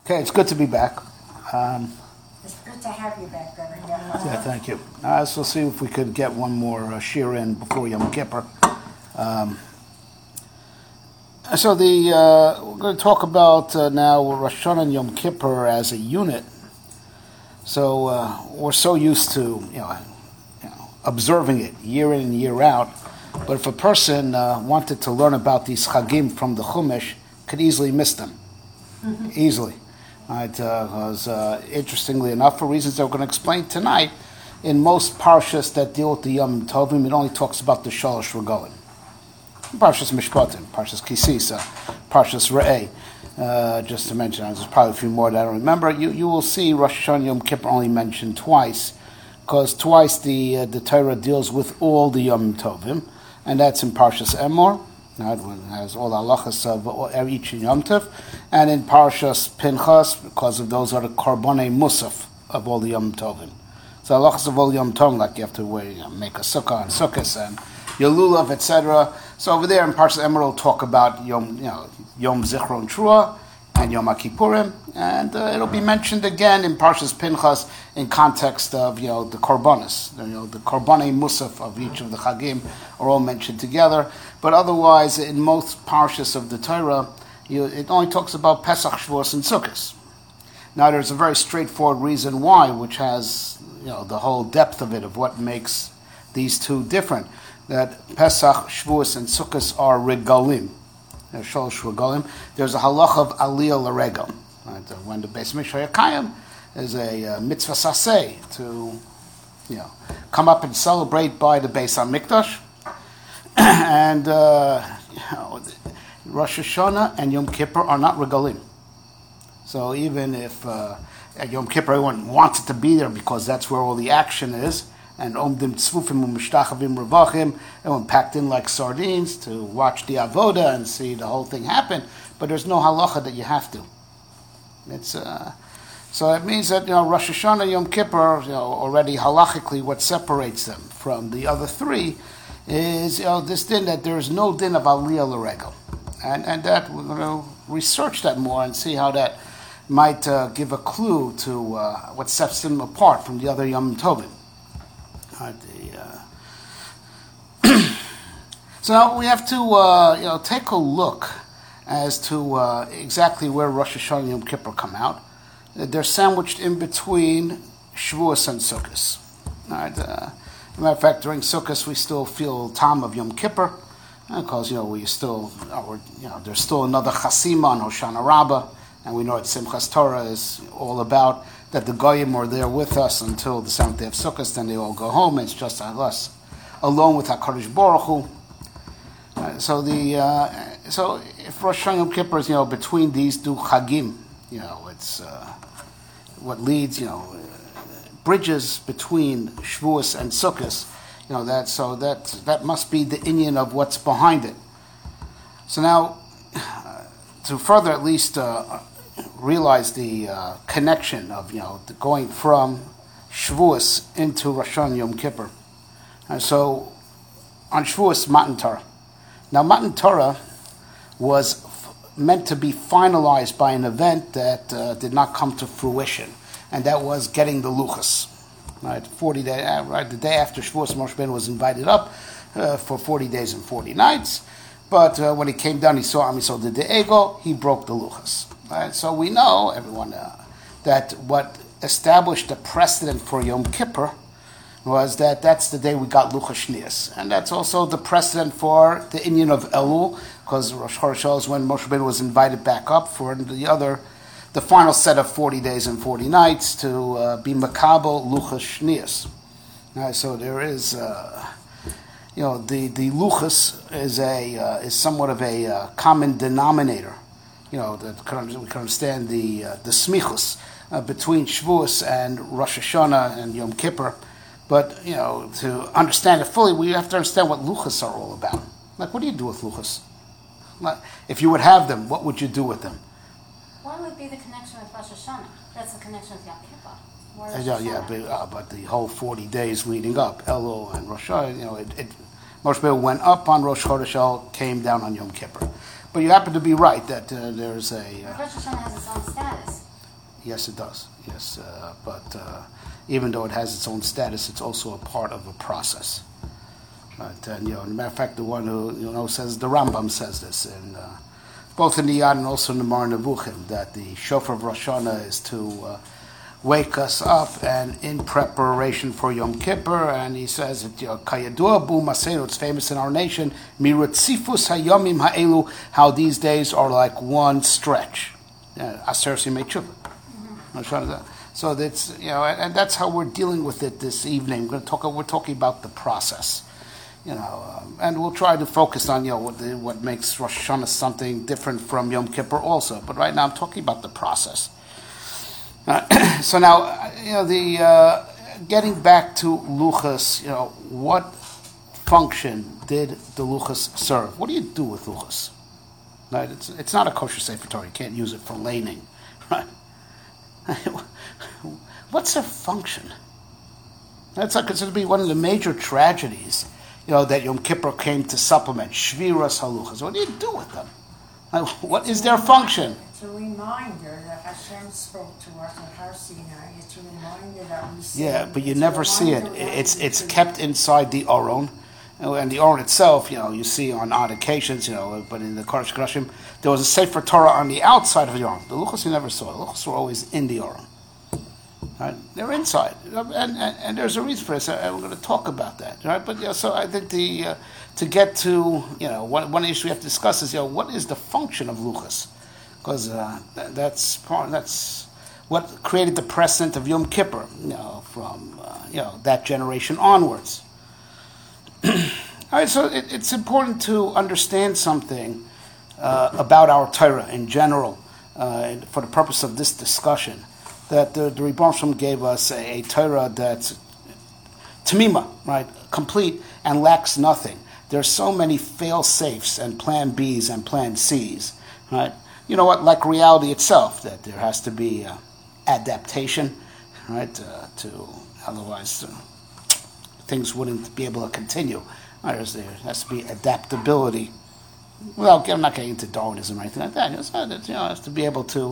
Okay, it's good to be back. It's good to have you back, Reverend. Yeah, thank you. So we'll see if we could get one more shir in before Yom Kippur. We're going to talk about now Rosh Hashanah and Yom Kippur as a unit. So we're so used to observing it year in and year out. But if a person wanted to learn about these chagim from the Chumash, could easily miss them. Easily. Right, because interestingly enough, for reasons that we're going to explain tonight, in most parshas that deal with the Yom Tovim, it only talks about the Shalosh Regalim. Parshas Mishpatim, Parshas Kisisa, Parshas Re'eh, just to mention, there's probably a few more that I don't remember. You will see Rosh Hashanah Yom Kippur only mentioned twice, because twice the Torah deals with all the Yom Tovim, and that's in Parshas Emor. It has all the halachas of each Yom Tov, and in Parshas Pinchas, because of those are the Korbanei Musaf of all the Yom Tovim. So halachas of all Yom Tovim, like you have to make a sukkah and sukkahs and Yelulav, etc. So over there in Parshas Emor, we'll talk about Yom Zichron Trua and Yom Kippurim, and it'll be mentioned again in Parshas Pinchas in context of the Korbanos. The Korbanei Musaf of each of the Chagim are all mentioned together. But otherwise, in most parshas of the Torah, it only talks about Pesach, Shavuos, and Sukkot. Now, there's a very straightforward reason why, which has the whole depth of it, of what makes these two different. That Pesach, Shavuos, and Sukkot are regalim. They're shalosh regalim. There's a halacha of aliyah l'regel. Right? When the Beis Mikdash Hayakayim is a mitzvah saseh to come up and celebrate by the Beis HaMikdash. And Rosh Hashanah and Yom Kippur are not regalim. So even if at Yom Kippur everyone wants it to be there because that's where all the action is, and omdim tzvufim u'mishtachavim revachim, everyone packed in like sardines to watch the avoda and see the whole thing happen, but there's no halacha that you have to. It's so it means that Rosh Hashanah, Yom Kippur, already halachically what separates them from the other three is this din that there is no din of aliyah l'regel, and that we're going to research that more and see how that might give a clue to what sets them apart from the other Yom Tovim. So now we have to take a look as to exactly where Rosh Hashanah and Yom Kippur come out. They're sandwiched in between Shavuos and Sukkot. Right? As a matter of fact, during Sukkot we still feel time of Yom Kippur, because we still there's still another Chasima on Hoshana Rabbah, and we know what Simchas Torah is all about. That the Goyim are there with us until the 7th day of Sukkot, then they all go home. It's just us alone with HaKadosh Baruch Hu. So if Rosh Hashanah Yom Kippur is between these two Chagim, it's what leads bridges between Shavuos and Sukkot. That must be the inyan of what's behind it. So now, to further at least realize the connection of going from Shavuos into Rosh Hashanah Yom Kippur. And so on Shavuos, Matan Torah. Now Matan Torah was meant to be finalized by an event that did not come to fruition, and that was getting the luchas. Right, 40 days. Right, the day after Shavuos, Moshe Rabbeinu was invited up for 40 days and 40 nights. But when he came down, he saw Am Yisrael did the ego. He broke the luchas. Right, so we know, everyone, that what established the precedent for Yom Kippur was that's the day we got Luchas Shnias. And that's also the precedent for the inyan of Elul, because Rosh Hashanah is when Moshe Rabbeinu was invited back up for the final set of 40 days and 40 nights to be Makabel Luchas Shnias. Right, so there is, the Luchas is somewhat of a common denominator. That we can understand the smichus between Shavuos and Rosh Hashanah and Yom Kippur, but to understand it fully, we have to understand what luchas are all about. Like, what do you do with luchas? Like, if you would have them, what would you do with them? What would be the connection with Rosh Hashanah? That's the connection with Yom Kippur. But the whole 40 days leading up, Elul and Rosh Hashanah, Moshe Rabbeinu went up on Rosh Hashanah, came down on Yom Kippur. But you happen to be right that there's a... Rosh Hashanah has its own status. Yes, it does. Yes, but even though it has its own status, it's also a part of a process. But as a matter of fact, the one who says, the Rambam says this, and both in the Yad and also in the Mar Nevuchim, that the shofar of Rosh Hashanah is to wake us up and in preparation for Yom Kippur. And he says, Kayadua bu Masenu, it's famous in our nation, Mirutzifus hayomim ha'elu, how these days are like one stretch. Aser Simei Tshuva. So that's and that's how we're dealing with it this evening. We're talking about the process, and we'll try to focus on what makes Rosh Hashanah something different from Yom Kippur also. But right now I'm talking about the process. So now the getting back to luchos, what function did the luchos serve? What do you do with luchos? Right? It's not a kosher sefer Torah. You can't use it for laning, right? What's their function? That's considered to be one of the major tragedies, that Yom Kippur came to supplement. Shviras haluchas. What do you do with them? What is their function? It's a reminder that Hashem spoke to us at Har Sinai. It's a reminder that we see. Yeah, but you never see it. It's kept inside the Aron. And the Aron itself, you see on odd occasions, but in the Kodesh Kodashim, there was a Sefer Torah on the outside of the Aron. The luchos you never saw. The luchos were always in the Aron. Right? They're inside, and there's a reason for this. And we're going to talk about that, right? But so I think to get to one issue we have to discuss is what is the function of luchos, because that's what created the precedent of Yom Kippur, from that generation onwards. All right, so it's important to understand something about our Torah in general, for the purpose of this discussion. That the Rebbeinu Shalom gave us a Torah that's tamima, right, complete and lacks nothing. There's so many fail-safes and plan Bs and plan Cs, right? You know what? Like reality itself, that there has to be adaptation, right? Otherwise, things wouldn't be able to continue. There has to be adaptability. Well, I'm not getting into Darwinism or anything like that. It has to be able to,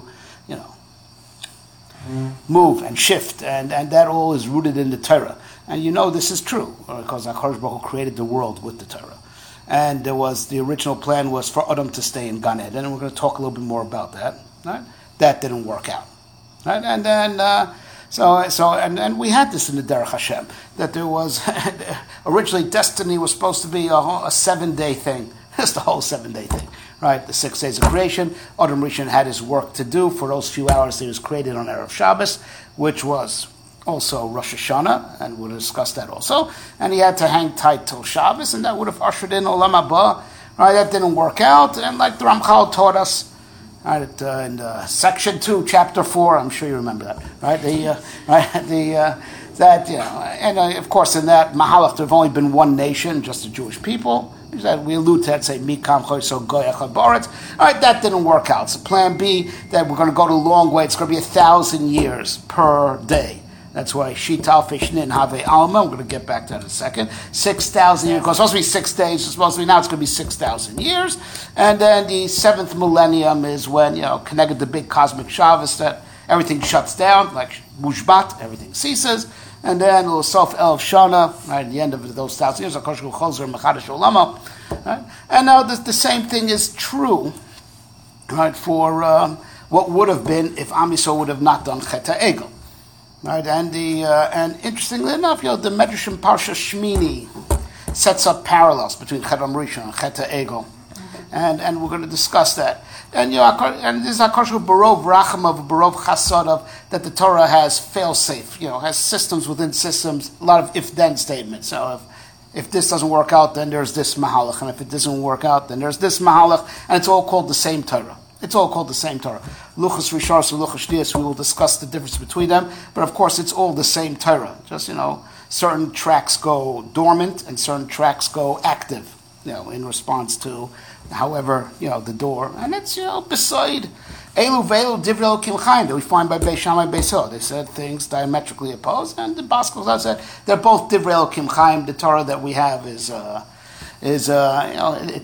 move and shift, and that all is rooted in the Torah. And this is true, because HaKadosh Baruch Hu created the world with the Torah. And the original plan was for Adam to stay in Gan Eden, and we're going to talk a little bit more about that. Right? That didn't work out. Right? And then, so we had this in the Derech Hashem, that there was, originally destiny was supposed to be a 7-day thing. Just the whole 7-day thing. Right, the 6 days of creation. Adam Rishon had his work to do for those few hours that he was created on Erev Shabbos, which was also Rosh Hashanah, and we'll discuss that also. And he had to hang tight till Shabbos, and that would have ushered in Olam Haba. Right, that didn't work out, and like the Ramchal taught us, right, in section 2, chapter 4, I'm sure you remember that. Right, and of course in that Mahalach there have only been one nation, just the Jewish people. We allude to that, say, Mikam Choyso Goyach Habaretz. All right, that didn't work out. So plan B, that we're going to go the long way. It's going to be 1,000 years per day. That's why Shital Fishnin Have Alma. We're going to get back to that in a second. 6,000 years. It's supposed to be 6 days. It's supposed to be now. It's going to be 6,000 years. And then the 7th millennium is when, connected the big cosmic Shabbos, that everything shuts down, like Mushbat, everything ceases. And then Sof Elf Shana, right, at the end of those 1,000 years, HaKadosh Baruch Hu Chozer Mechadash Olamo. Right? And now the same thing is true, right, for what would have been if Am Yisrael would have not done Chet HaEgel. Right? And interestingly enough, the Medrash in Parsha Shmini sets up parallels between Chet HaRishon and Chet HaEgel. And we're going to discuss that. And and this is HaKadosh Barov Rachamav, Barov Chasadav, that the Torah has fail-safe, has systems within systems, a lot of if-then statements. So if this doesn't work out, then there's this Mahalach, and if it doesn't work out, then there's this Mahalach, and it's all called the same Torah. It's all called the same Torah. Luchos Rishar and Luchos Shnius, we will discuss the difference between them, but of course it's all the same Torah. Just, certain tracks go dormant and certain tracks go active, in response to however, the door. And it's, beside Elu Velu Divrei Elokim Chaim that we find by Beis Shammai Beis Hillel. They said things diametrically opposed, and the Baskals said they're both Divrei Elokim Chaim. The Torah that we have is it's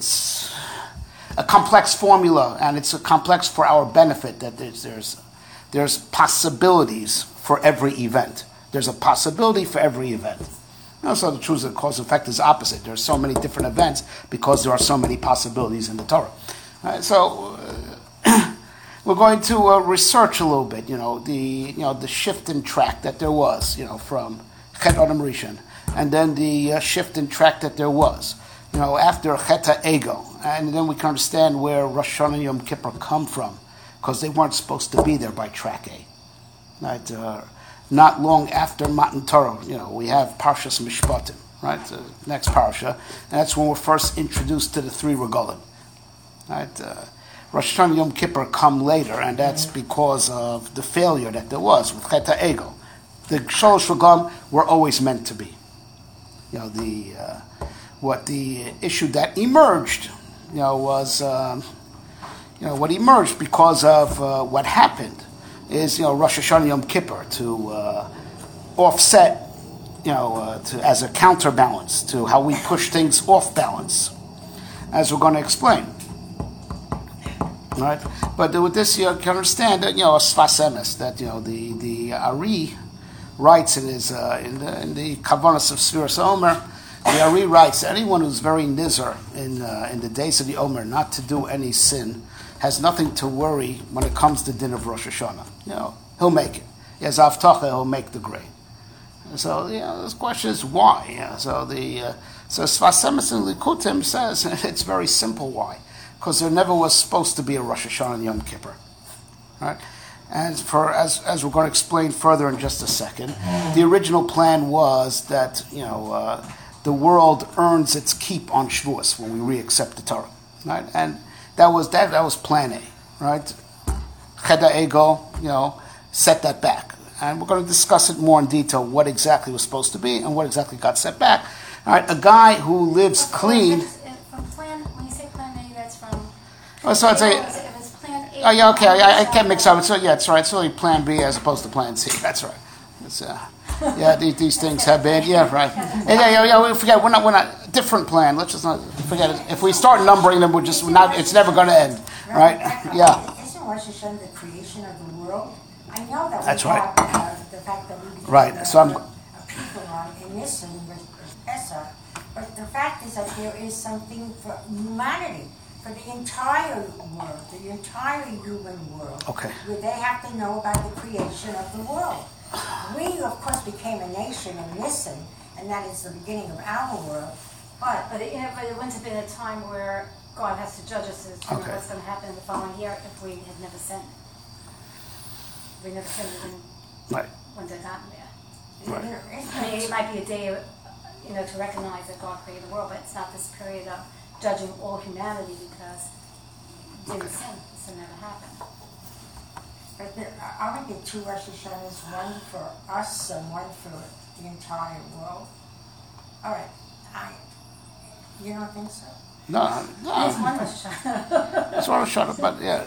a complex formula, and it's a complex for our benefit, that there's there's possibilities for every event. There's a possibility for every event. So the truth of the cause and effect is opposite. There are so many different events because there are so many possibilities in the Torah. So we're going to research a little bit, the shift in track that there was, from Chet Adam Rishon, and then the shift in track that there was, after Chet HaEgel, and then we can understand where Rosh Hashanah and Yom Kippur come from, because they weren't supposed to be there by track A. Right? Not long after Matan Torah, we have Parshas Mishpatim, right? Next parasha, and that's when we're first introduced to the three regalim. Right? Rosh Hashanah and Yom Kippur come later, and that's because of the failure that there was with Chet HaEgel. The Shalosh Regalim were always meant to be. The issue that emerged, was what emerged because of what happened is Rosh Hashanah Yom Kippur to offset, as a counterbalance to how we push things off balance, as we're going to explain. Right, but with this you can understand that a Sfas Emes, that the Ari writes in his in the Kavanas of Sfiras Omer. The Ari writes, anyone who's very nizer in the days of the Omer not to do any sin has nothing to worry when it comes to din of Rosh Hashanah. He'll make it. He has Avtacha, he'll make the grade. So the question is why. So Sfas Emes in Likutim says it's very simple why, because there never was supposed to be a Rosh Hashanah and Yom Kippur, right? And as we're going to explain further in just a second, the original plan was that the world earns its keep on Shavuos when we re-accept the Torah, right? And that was plan A, right? Chet HaEgel, set that back, and we're going to discuss it more in detail. What exactly was supposed to be and what exactly got set back. All right, a guy who lives clean. When you say plan A, that's from. Oh, so I'd say. It was plan A. Oh yeah, okay. I can't mix up. So yeah, it's right. It's really plan B as opposed to plan C. That's right. It's, these things have been, right. And, we forget, we're not, different plan. Let's just not forget it. If we start numbering them, it's never going to end, right? Yeah. Isn't Rosh Hashanah the creation of the world? I know that That's we right. have the fact that we became Right. So a people in this and with Pesach, but the fact is that there is something for humanity, for the entire world, the entire human world. Okay. Where they have to know about the creation of the world. We, of course, became a nation in Nisan, and that is the beginning of our world. But it wouldn't have been a time where God has to judge us as to Okay. what's going to happen the following year if we had never sinned. We never sinned, Right. wouldn't have gotten there. Right. It might be a day, to recognize that God created the world, but it's not this period of judging all humanity because we didn't sin. Sin never happened. But aren't there two Rosh Hashanahs, one for us and one for the entire world? All right, you don't think so? No. There's one Rosh Hashanah. It's Rosh Hashanah, but yeah.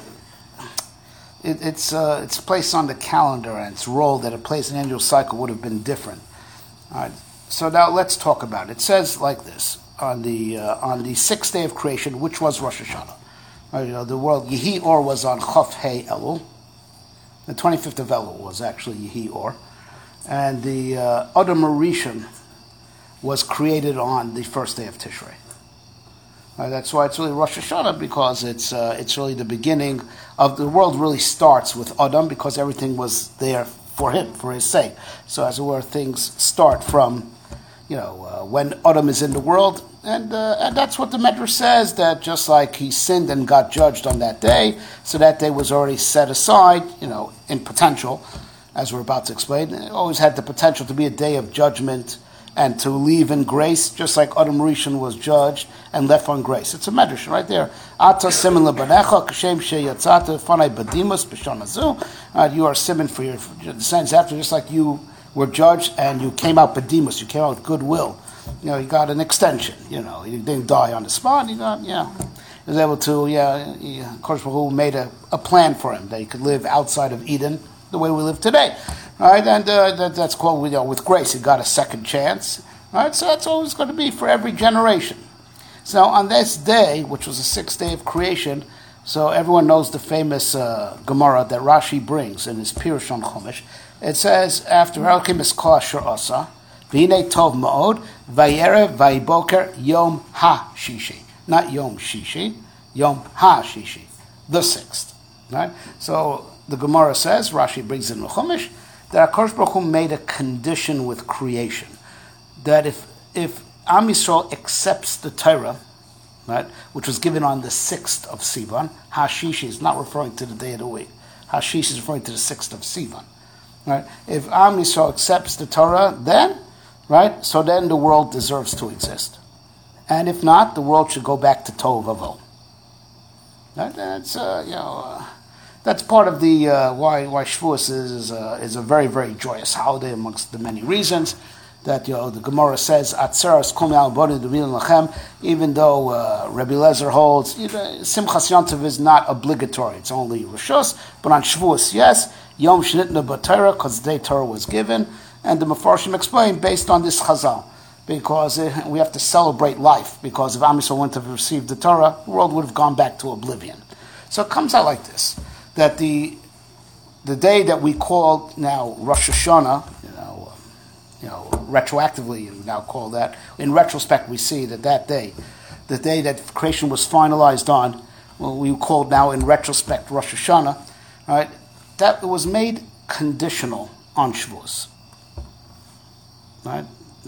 It's placed on the calendar, and its role that it plays in the annual cycle would have been different. All right. So now let's talk about it. It says like this on the sixth day of creation, which was Rosh Hashanah. The world Yehi Or was on Chof Hei Elul. The 25th of Elul was actually Yehi Or, and the Adam Rishon was created on the first day of Tishrei. That's why it's really Rosh Hashanah, because it's really the beginning of the world. Really starts with Adam because everything was there for him, for his sake. So as it were, things start from when Adam is in the world, and that's what the Medrash says, that just like he sinned and got judged on that day, so that day was already set aside, in potential, as we're about to explain. It always had the potential to be a day of judgment and to leave in grace, just like Adam Rishon was judged and left on grace. It's a Medrash right there. Ata simin lebanecha kashem sheyatzata fanai badimus b'shana zu. You are simin for your descendants after, just like you were judged and you came out badimus, you came out with goodwill. You got an extension. You didn't die on the spot. He was able to. Of course, who made a plan for him that he could live outside of Eden the way we live today. Right, and that's called, with grace, he got a second chance. Right, so that's always going to be for every generation. So on this day, which was the sixth day of creation, So everyone knows the famous Gemara that Rashi brings in his Pirush on Chumash. It says, after Elokim es kol asher asa, v'hinei tov ma'od, vayerev vayiboker yom ha-shishi. Not yom shishi, yom ha-shishi, the sixth. Right? So the Gemara says, Rashi brings in the Chumash, that HaKadosh Baruch Hu made a condition with creation. That if Am Yisrael accepts the Torah, right, which was given on the 6th of Sivan, Hashishi is not referring to the day of the week. Hashish is referring to the 6th of Sivan. Right? If Am Yisrael accepts the Torah, then, right, so then the world deserves to exist. And if not, the world should go back to Tohu Vavohu. Right? That's that's part of the why Shavuos is a very, very joyous holiday amongst the many reasons. That the Gemara says Atzeres Kol Me'al Boni D'Milim Lachem, even though Rabbi Lezer holds Simchas Yontiv is not obligatory; it's only Rishus. But on Shavuos, yes, Yom Shnitna B'Torah, because the day Torah was given, and the Mefarshim explain based on this Chazal, because we have to celebrate life. Because if Am Yisrael wouldn't have received the Torah, the world would have gone back to oblivion. So it comes out like this: that the day that we call now Rosh Hashanah, retroactively, you now call that. In retrospect, we see that day, the day that creation was finalized on, we call now in retrospect Rosh Hashanah, right? That was made conditional on Shavuos, right?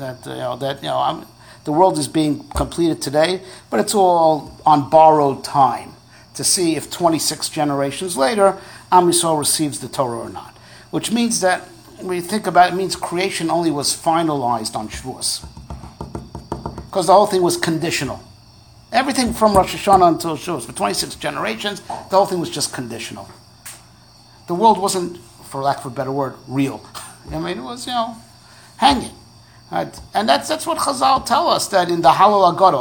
The world is being completed today, but it's all on borrowed time to see if 26 generations later Am Yisrael receives the Torah or not, which means that. When you think about it, it means creation only was finalized on Shavuos. Because the whole thing was conditional. Everything from Rosh Hashanah until Shavuos, for 26 generations, the whole thing was just conditional. The world wasn't, for lack of a better word, real. I mean, it was, hanging. Right? And that's what Chazal tell us, that in the Halal Agodo,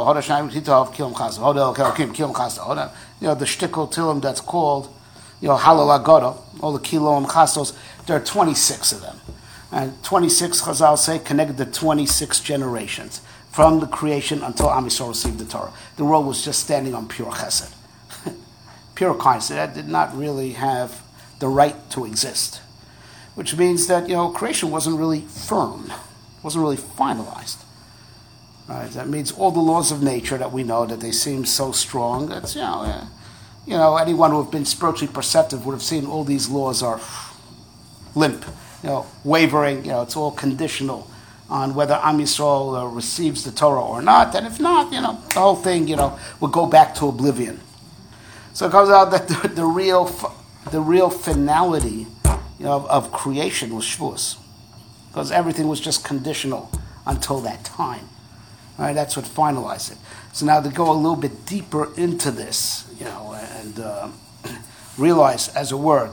the shtickle tilim that's called, Halal Agodo, all the Kilo and Chasos, there are 26 of them. And 26, Chazal say, connected to 26 generations from the creation until Am Yisrael received the Torah. The world was just standing on pure chesed. Pure kindness. That did not really have the right to exist. Which means that, creation wasn't really firm. Wasn't really finalized. Right? That means all the laws of nature that we know, that they seem so strong, that's, anyone who have been spiritually perceptive would have seen all these laws are limp, wavering, it's all conditional on whether Am Yisrael receives the Torah or not, and if not, the whole thing, will go back to oblivion. So it comes out that the real finality, of creation was Shavuos, because everything was just conditional until that time. Right? That's what finalized it. So now to go a little bit deeper into this, and realize, as it were,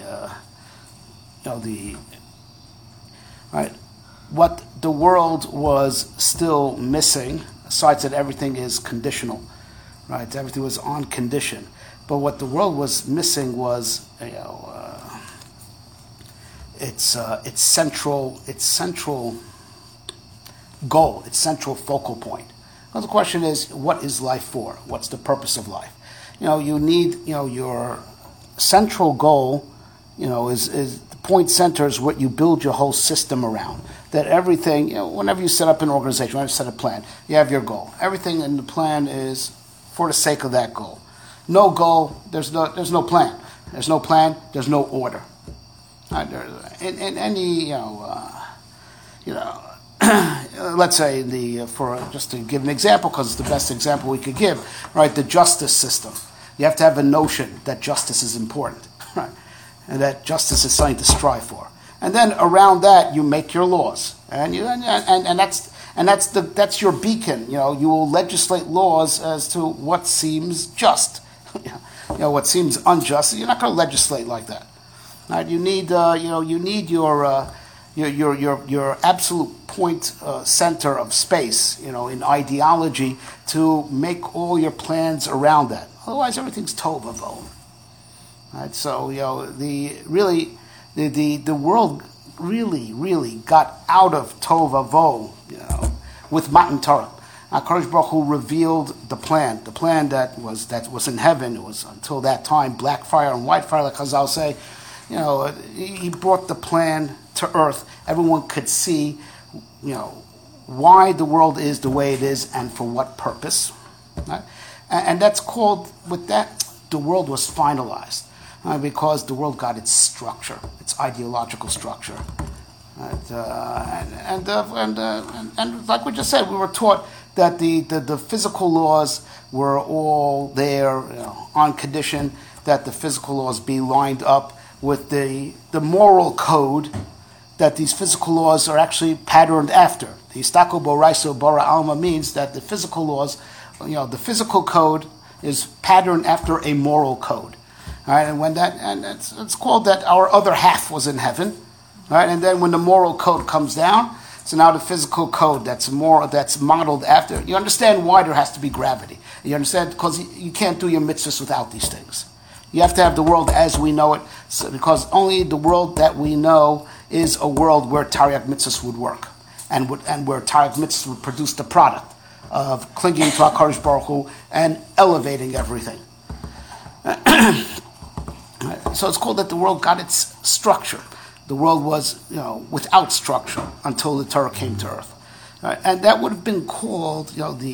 what the world was still missing, aside that everything is conditional, right? Everything was on condition, but what the world was missing was, its central goal, its central focal point. Well, the question is, what is life for? What's the purpose of life? You need, your central goal, is the point center is what you build your whole system around. That everything, whenever you set up an organization, whenever you set a plan, you have your goal. Everything in the plan is for the sake of that goal. No goal, there's no plan. There's no plan, there's no order. In any, let's say just to give an example, because it's the best example we could give, right? The justice system. You have to have a notion that justice is important, right? And that justice is something to strive for. And then around that, you make your laws, and that's your beacon. You will legislate laws as to what seems just. What seems unjust. You're not going to legislate like that. Right? You need your absolute point center of space, in ideology, to make all your plans around that. Otherwise, everything's tohu vavohu. Right? So the world really got out of tohu vavohu, with Matan Torah. HaKadosh Baruch Hu revealed the plan that was in heaven. It was until that time black fire and white fire, like Chazal say. He brought the plan to earth. Everyone could see, why the world is the way it is and for what purpose. Right? And that's called, with that, the world was finalized. Because the world got its structure, its ideological structure. Right? And like we just said, we were taught that the physical laws were all there on condition that the physical laws be lined up with the moral code that these physical laws are actually patterned after. The Istako Boraiso Bara Alma means that the physical laws, the physical code is patterned after a moral code. All right, and it's called that our other half was in heaven, right? And then when the moral code comes down, so now the physical code that's modeled after. You understand why there has to be gravity. You understand because you can't do your mitzvahs without these things. You have to have the world as we know it, because only the world that we know is a world where Tariq mitzvahs would work, and where Tariq mitzvahs would produce the product of clinging to HaKadosh Baruch Hu and elevating everything. So it's called that the world got its structure. The world was, without structure until the Torah came to earth, right? And that would have been called,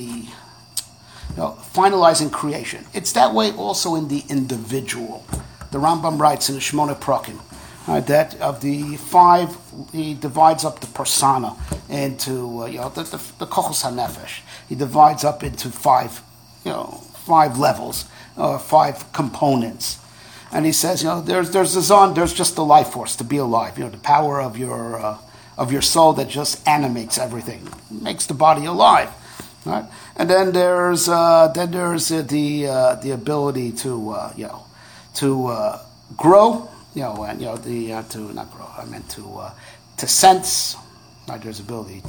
finalizing creation. It's that way also in the individual. The Rambam writes in the Shemona Prakim that of the 5, he divides up the persona into the Kochos HaNefesh. He divides up into 5 levels, 5 components. And he says, there's the zon, there's just the life force to be alive. The power of your soul that just animates everything, makes the body alive, right? And then there's the ability to grow, to not grow. I meant to sense. Right? There's ability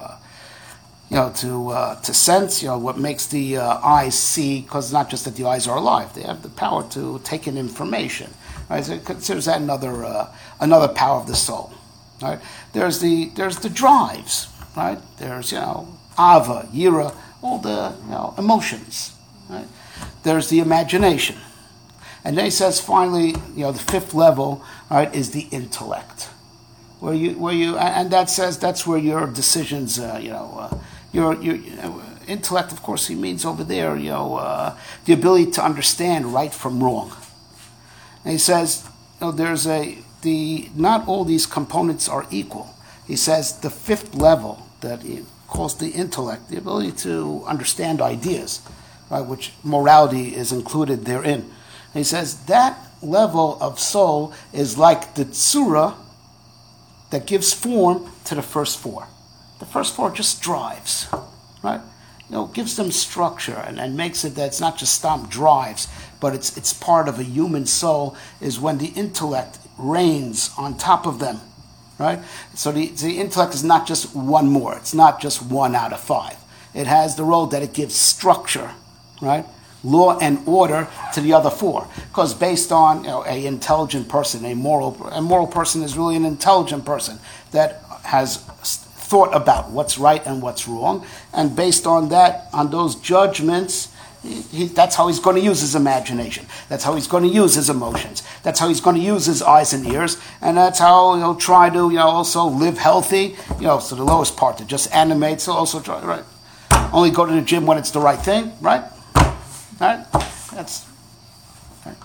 to sense, what makes the eyes see, because it's not just that the eyes are alive; they have the power to take in information. Right? So it considers that another power of the soul. Right? There's the drives. Right? There's ava, yira, all the you Right? There's the imagination, and then he says finally, the 5th level, right, is the intellect, where you and that says that's where your decisions, your intellect, of course, he means over there, the ability to understand right from wrong. And he says, there's not all these components are equal. He says the 5th level that he calls the intellect, the ability to understand ideas, right, which morality is included therein. And he says that level of soul is like the tzura that gives form to the first 4. The first 4 just drives, right? Gives them structure and makes it that it's not just stomp drives, but it's part of a human soul, is when the intellect reigns on top of them, right? So the intellect is not just one more. It's not just 1 out of 5. It has the role that it gives structure, right? Law and order to the other 4. Because based on a intelligent person, a moral person is really an intelligent person that has thought about what's right and what's wrong, and based on that, on those judgments, that's how he's going to use his imagination. That's how he's going to use his emotions. That's how he's going to use his eyes and ears, and that's how he'll try to also live healthy. So the lowest part that just animates, he'll also try, right? Only go to the gym when it's the right thing, right? Right? That's right.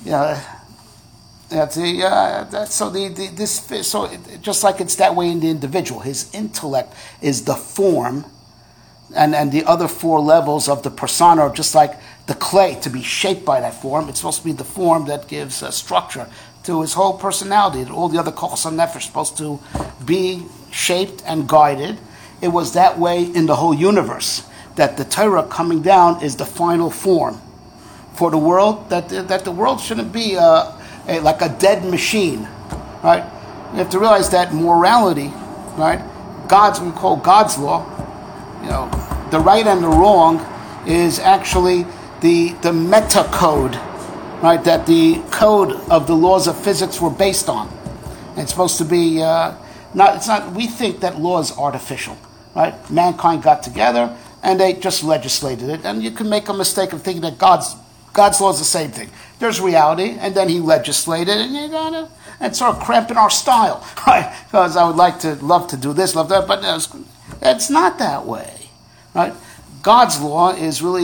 Just like it's that way in the individual, his intellect is the form, and the other 4 levels of the persona are just like the clay to be shaped by that form. It's supposed to be the form that gives structure to his whole personality. All the other kochos hanefesh are supposed to be shaped and guided. It was that way in the whole universe, that the Torah coming down is the final form for the world, that the world shouldn't be like a dead machine, right? You have to realize that morality, right? We call God's law, the right and the wrong is actually the meta code, right? That the code of the laws of physics were based on. And it's supposed to be we think that law is artificial, right? Mankind got together, and they just legislated it. And you can make a mistake of thinking that God's law is the same thing. There's reality, and then he legislated, and sort of cramping our style, right? Because I would love to do this, love that, but it's not that way, right? God's law is really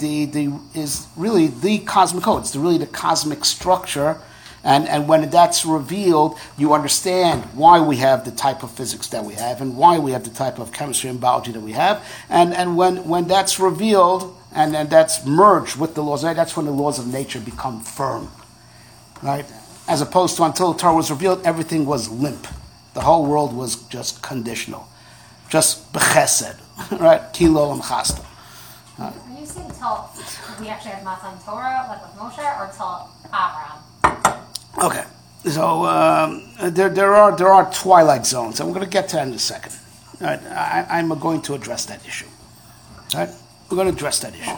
the cosmic code. It's really the cosmic structure, and when that's revealed, you understand why we have the type of physics that we have, and why we have the type of chemistry and biology that we have, and when that's revealed and that's merged with the laws, that's when the laws of nature become firm, right? As opposed to until the Torah was revealed, everything was limp. The whole world was just conditional, just bechesed, right? Kilo and chasta. Are you saying till we actually have Matan Torah, like with Moshe, or till Abraham? Okay, so there are twilight zones, and we're going to get to that in a second. All right, I'm going to address that issue. All right, we're going to address that issue.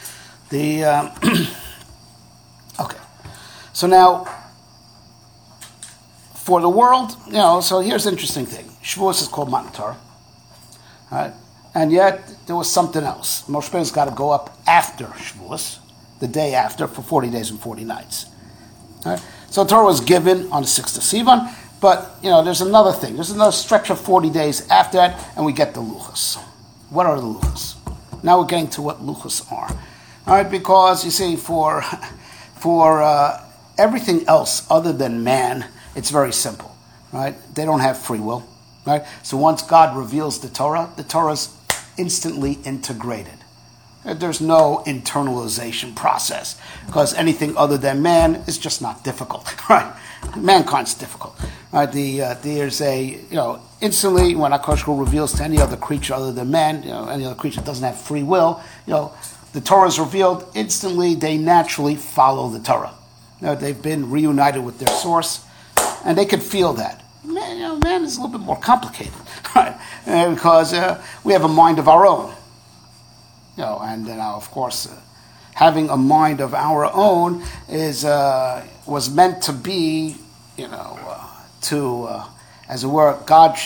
Okay, so now for the world, so here's the interesting thing. Shavuos is called Matan Torah, all right, and yet there was something else. Moshe Rabbeinu's got to go up after Shavuos, the day after, for 40 days and 40 nights. All right. So Torah was given on the 6th of Sivan, but there's another thing. There's another stretch of 40 days after that, and we get the luchos. What are the luchos? Now we're getting to what luchos are. All right, because you see, for everything else other than man, it's very simple. Right? They don't have free will. Right? So once God reveals the Torah's instantly integrated. There's no internalization process, because anything other than man is just not difficult, right? Mankind's difficult, right? There's instantly when HaKadosh Baruch Hu reveals to any other creature other than man, any other creature that doesn't have free will, the Torah is revealed instantly. They naturally follow the Torah. They've been reunited with their source, and they can feel that. Man is a little bit more complicated, right? Because we have a mind of our own. And of course, having a mind of our own was meant to be, as it were,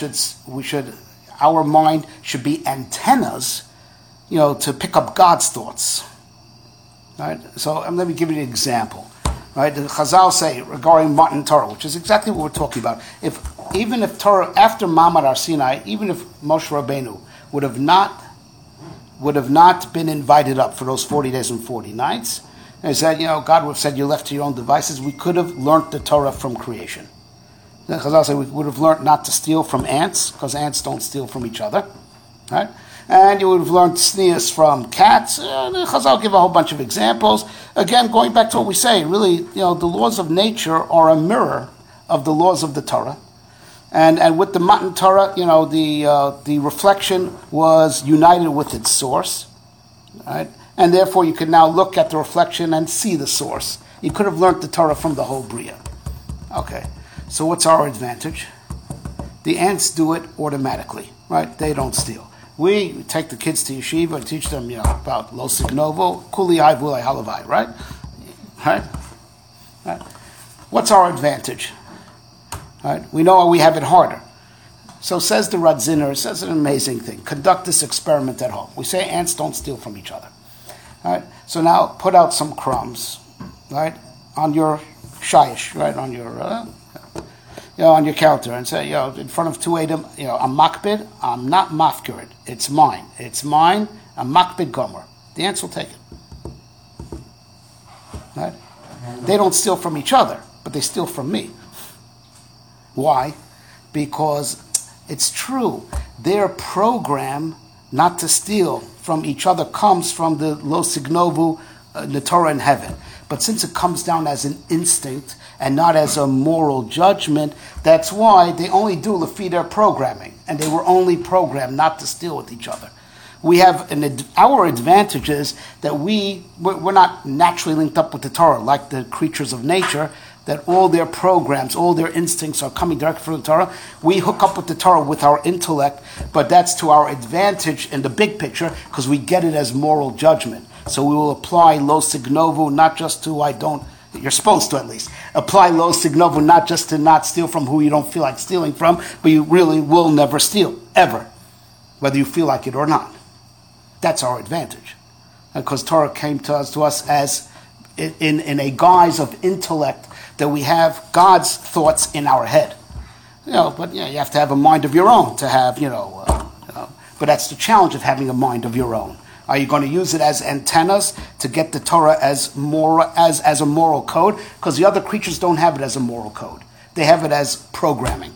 our mind should be antennas, to pick up God's thoughts. Right. So let me give you an example. Right. The Chazal say regarding Matan Torah, which is exactly what we're talking about. Even if Torah after Ma'amad Har Sinai, even if Moshe Rabbeinu would have not been invited up for those 40 days and 40 nights. And he said, God would have said, you're left to your own devices. We could have learnt the Torah from creation. Chazal say we would have learned not to steal from ants, because ants don't steal from each other. Right? And you would have learned sneers from cats. Chazal give a whole bunch of examples. Again, going back to what we say, really, the laws of nature are a mirror of the laws of the Torah. And with the Matan Torah, the reflection was united with its source, right? And therefore you could now look at the reflection and see the source. You could have learned the Torah from the whole Bria. Okay, so what's our advantage? The ants do it automatically, right? They don't steal. We take the kids to yeshiva and teach them, about lo signovo, kuli v'ulei halavai, right? Right? What's our advantage? Right? We know we have it harder. So says the Radziner, says an amazing thing. Conduct this experiment at home. We say ants don't steal from each other. Right? So now put out some crumbs, right, on your shayish, right, on your counter, and say, in front of two Adam, I'm makbid, I'm not mafkirid. It's mine. It's mine. I'm makbid gomer. The ants will take it. Right? They don't steal from each other, but they steal from me. Why? Because it's true. Their program not to steal from each other comes from the lo signovu, the Torah in heaven. But since it comes down as an instinct and not as a moral judgment, that's why they only do lefi their programming. And they were only programmed not to steal with each other. We have our advantage is that we're not naturally linked up with the Torah like the creatures of nature, that all their programs, all their instincts are coming directly from the Torah. We hook up with the Torah with our intellect, but that's to our advantage in the big picture because we get it as moral judgment. So we will apply lo signovu not just to you're supposed to at least, apply lo signovu not just to not steal from who you don't feel like stealing from, but you really will never steal, ever, whether you feel like it or not. That's our advantage. Because Torah came to us as in a guise of intellect, that we have God's thoughts in our head. But you have to have a mind of your own to have, but that's the challenge of having a mind of your own. Are you going to use it as antennas to get the Torah as a moral code? Because the other creatures don't have it as a moral code. They have it as programming.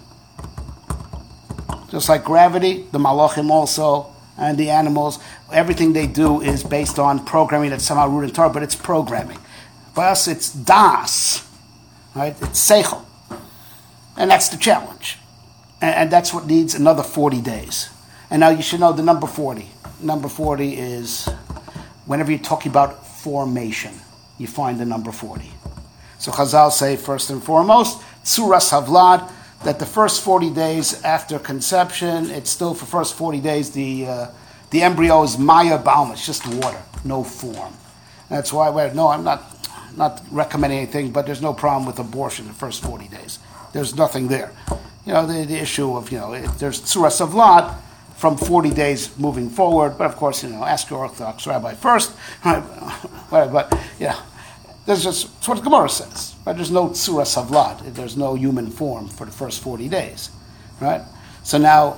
Just like gravity, the malachim also, and the animals, everything they do is based on programming that's somehow rooted in Torah, but it's programming. For us, it's das, right? It's seichel. And that's the challenge. And that's what needs another 40 days. And now you should know the number 40. Number 40 is, whenever you're talking about formation, you find the number 40. So Chazal say, first and foremost, Tzuras Havlad, that the first 40 days after conception, it's still for first 40 days, the embryo is Maya Baum, it's just water, no form. That's why, I'm not recommending anything, but there's no problem with abortion the first 40 days. There's nothing there. The issue of, there's Tzuras Havlad from 40 days moving forward, but of course, ask your Orthodox rabbi first, right? But, that's just what the Gemara says. Right? There's no Tzuras Havlad. There's no human form for the first 40 days, right? So now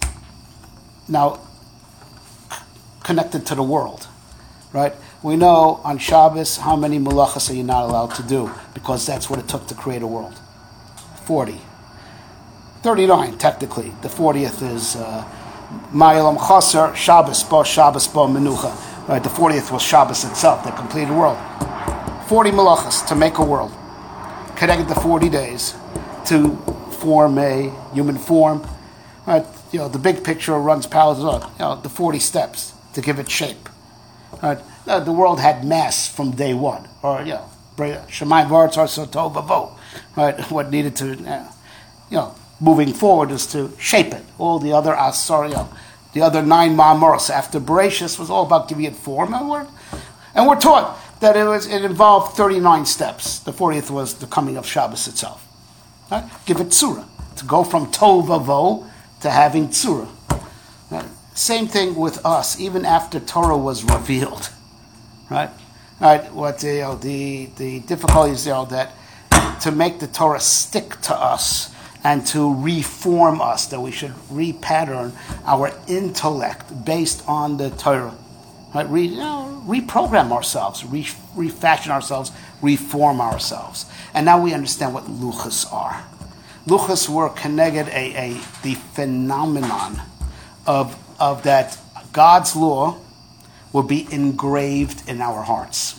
connected to the world, right? We know on Shabbos how many malachas are you not allowed to do, because that's what it took to create a world. 40. 39, technically. The 40th is Ma'olam Chaser, Shabbos Bo Menucha. Right? The 40th was Shabbos itself, the completed world. 40 malachas to make a world. Connected to 40 days to form a human form. Right? The big picture runs parallel to the 40 steps to give it shape. Right? The world had mass from day one. Or, Shemayim V'aretz Arso Tohu V'Vohu. Right? What needed to, moving forward is to shape it. All the other the other 9 Ma'amoros after Bereshis was all about giving it form. And we're taught that it involved 39 steps. The 40th was the coming of Shabbos itself. Right? Give it tzura. To go from Tohu V'Vohu to having tzura. Right? Same thing with us, even after Torah was revealed. Right? Right? What the difficulty is that to make the Torah stick to us and to reform us, that we should repattern our intellect based on the Torah. Right? Reprogram ourselves, refashion ourselves, reform ourselves. And now we understand what luchos are. Luchos were connected the phenomenon of that God's law will be engraved in our hearts.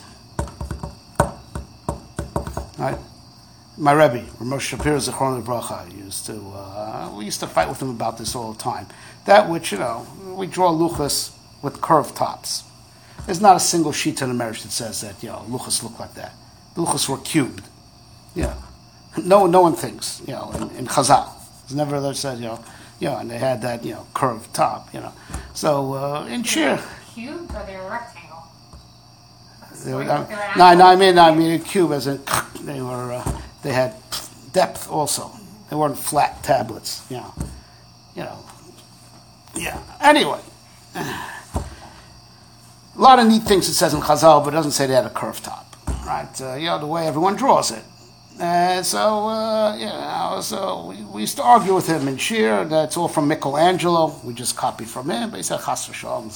Right? My Rebbe, Ramesh Shapiro Zichron Livracha, we used to fight with him about this all the time. That which, we draw luchos with curved tops. There's not a single sheet in the marriage that says that, luchos look like that. The luchos were cubed. No one thinks, in Chazal. It's never that said, and they had that, curved top, So, in Shir. Cube or they were rectangle? I mean a cube as in, they had depth also. They weren't flat tablets, Anyway. A lot of neat things it says in Chazal, but it doesn't say they had a curved top, right? The way everyone draws it. So we used to argue with him in Shir. That's all from Michelangelo. We just copied from him. But he said, "Chas v'shalom,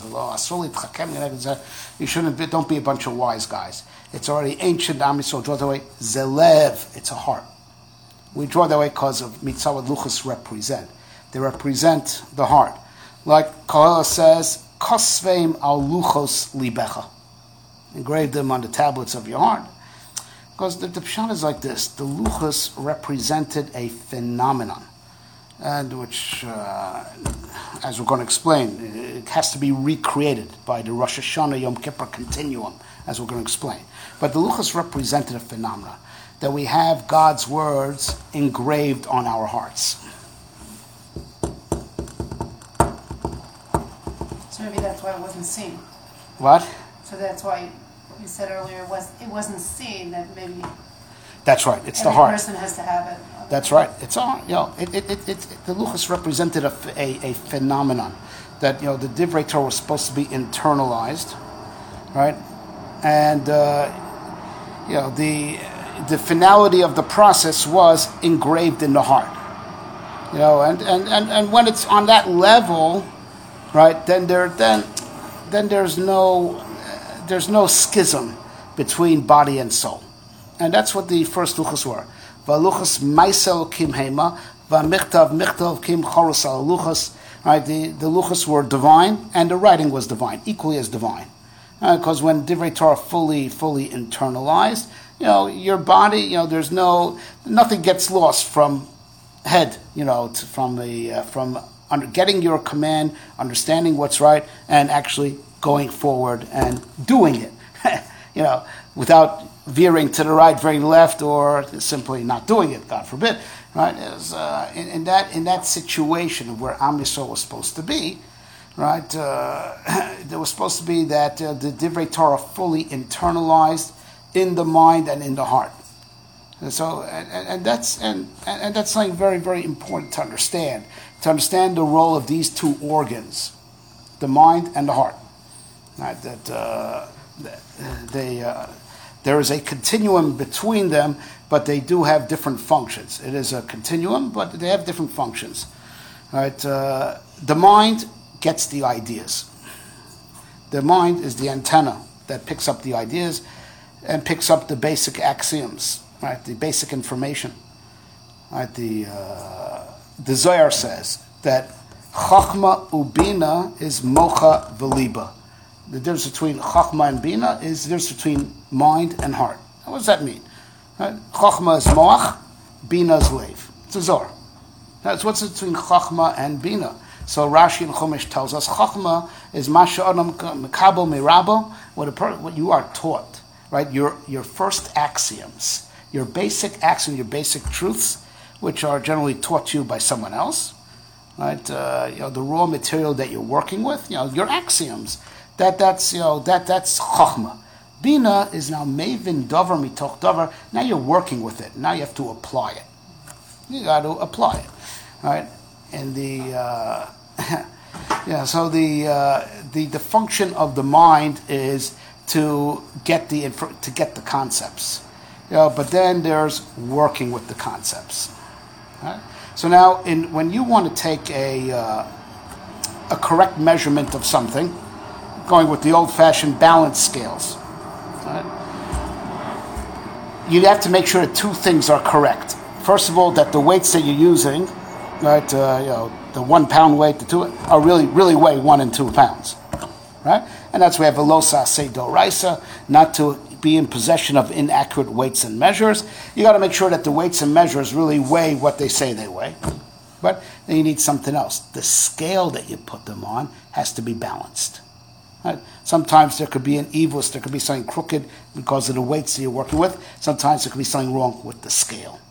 you shouldn't. Don't be a bunch of wise guys. It's already ancient. Am Yisrael draws that way. Zelev, it's a heart. We draw that way because of mitzvah what luchos represent. They represent the heart, like Koheles says." Kosveim al luchos libecha. Engrave them on the tablets of your heart. Because the pshat is like this. The luchos represented a phenomenon. And which, as we're going to explain, it has to be recreated by the Rosh Hashanah Yom Kippur continuum, as we're going to explain. But the luchos represented a phenomenon. That we have God's words engraved on our hearts. So maybe that's why it wasn't seen. What? So that's why you said earlier it wasn't seen, that maybe. That's right. It's the heart. Every person has to have it. That's right. It's all. The luchos represented a phenomenon that the Divrei Torah was supposed to be internalized, right? And the finality of the process was engraved in the heart. And when it's on that level, right? Then there's no schism between body and soul, and that's what the first luchos were. V'luchos ma'aseh Elokim hema, v'michtav kim choros al luchos. Right, the luchos were divine, and the writing was divine, equally as divine. Because when Divrei Torah fully internalized, your body, there's nothing gets lost from head, from getting your command, understanding what's right, and actually going forward and doing it, without veering to the right, veering left, or simply not doing it, God forbid. Right? In that situation of where Am Yisrael was supposed to be, right? There was supposed to be that the Divrei Torah fully internalized in the mind and in the heart. And so, and that's something very, very important to understand. To understand the role of these two organs, the mind and the heart. Right? There is a continuum between them, but they do have different functions. It is a continuum, but they have different functions. Right? The mind gets the ideas. The mind is the antenna that picks up the ideas and picks up the basic axioms, right? The basic information. Right? The Zohar says that Chachma ubina is mocha v'liba. The difference between Chachma and Bina is the difference between mind and heart. What does that mean? Right? Chachma is moach, Bina is leiv. It's a Zohar. That's what's between Chachma and Bina. So Rashi and Chumash tells us Chachma is masha adam mekabel mirabo, what you are taught, right? Your first axioms, your basic axioms, your basic truths, which are generally taught to you by someone else, right? The raw material that you're working with, your axioms. That's Chachma. Bina is now mevin davar mitoch davar. Now you're working with it. Now you have to apply it. You got to apply it, right? And so the function of the mind is to get the concepts, but then there's working with the concepts. Right? So now, when you want to take a correct measurement of something, going with the old-fashioned balance scales, right? You have to make sure that two things are correct. First of all, that the weights that you're using, right, the 1 pound weight, the two are really weigh 1 and 2 pounds, right? And that's why we have a losa se doraisa, not to be in possession of inaccurate weights and measures. You got to make sure that the weights and measures really weigh what they say they weigh. But then you need something else. The scale that you put them on has to be balanced. Right? Sometimes there could be an evus, there could be something crooked because of the weights that you're working with. Sometimes there could be something wrong with the scale.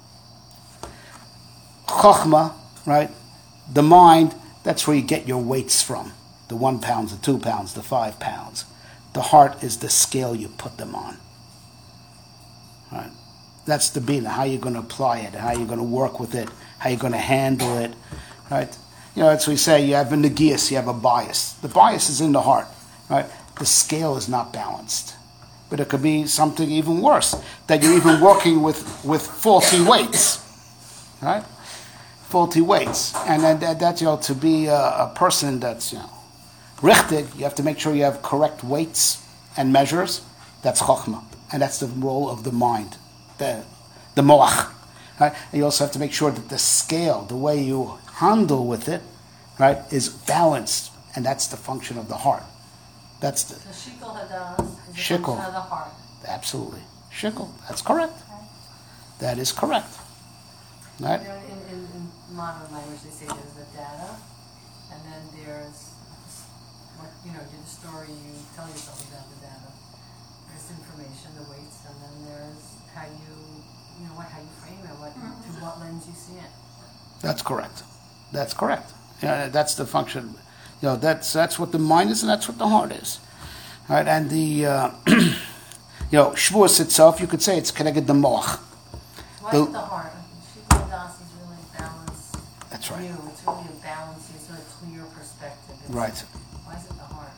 Chochma, right? The mind, that's where you get your weights from. The 1 pound, the 2 pounds, the 5 pounds. The heart is the scale you put them on. Right? That's the Bina, how you're going to apply it, how you're going to work with it, how you're going to handle it. Right? That's what we say, you have a negias, you have a bias. The bias is in the heart. Right? The scale is not balanced. But it could be something even worse, that you're even working with faulty weights. Right? Faulty weights. And then that to be a person that's, richtig, you have to make sure you have correct weights and measures. That's chokhmah. And that's the role of the mind, the moach. Right? And you also have to make sure that the scale, the way you handle with it, right, is balanced. And that's the function of the heart. That's the shikol hadas is the shikol. function of the heart. Absolutely. Shikol. That's correct. That is correct. Right? In modern language, they say there's the data, and then there's what do the story you tell yourself about the data. There's information, the weights, and then there's how how you frame it, through what lens you see it. That's correct. That's correct. That's the function. That's what the mind is, and that's what the heart is. Right? And the Shavuos itself, you could say it's connected to moach. Why is the heart? Shikol das is really balanced. That's That's right. view. It's really a balanced, it's really a clear perspective. Right. Why is it the heart?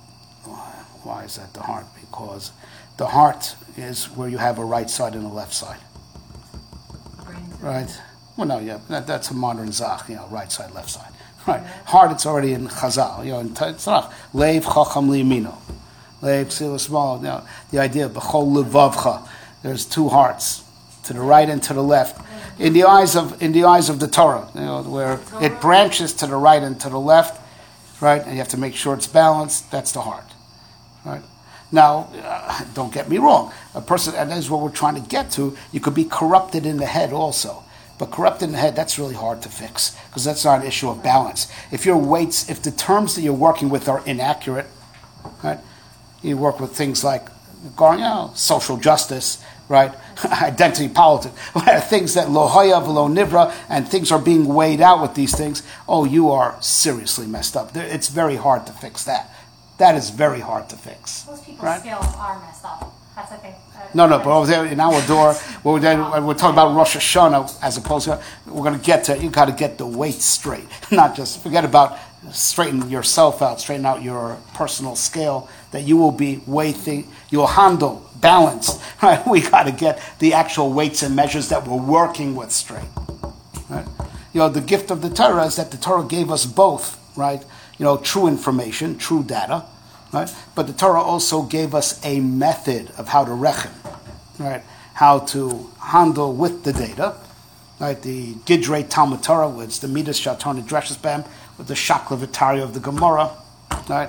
Why is that the heart? Because the heart is where you have a right side and a left side. Brain too. Right? Well, no, yeah, that's a modern Zach, right side, left side. Right. Heart, it's already in Chazal, in Tzarach. Leiv chacham liyamino. Leiv tzila small, the idea of b'chol levavcha. There's two hearts, to the right and to the left. In the eyes of the Torah, where it branches to the right and to the left, right? And you have to make sure it's balanced. That's the heart, right? Now, don't get me wrong. A person, and that is what we're trying to get to. You could be corrupted in the head also. But corrupted in the head, that's really hard to fix because that's not an issue of balance. If your weights, if the terms that you're working with are inaccurate, right? You work with things like social justice, right? Identity politics, things that lo haya v'lo nivra, and things are being weighed out with these things. Oh, you are seriously messed up. It's very hard to fix that. That is very hard to fix. Most people's right? skills are messed up. That's okay. No, but over there in our door, we're talking about Rosh Hashanah as opposed to, we're going to get to, you got to get the weight straight. Not just, forget about straighten yourself out, straighten out your personal scale, that you will be weighting, you'll handle, balanced, right? We got to get the actual weights and measures that we're working with straight, right? The gift of the Torah is that the Torah gave us both, right? True information, true data, right? But the Torah also gave us a method of how to reckon, right? How to handle with the data, right? The Gidrei Talmud Torah, which is the Midas Shatar Nidreshes Bam, with the Shakla Vitaria of the Gemara, right?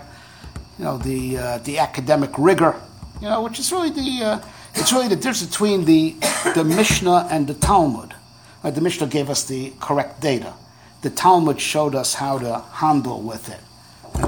The academic rigor, which is really it's really the difference between the Mishnah and the Talmud. Right? The Mishnah gave us the correct data. The Talmud showed us how to handle with it. And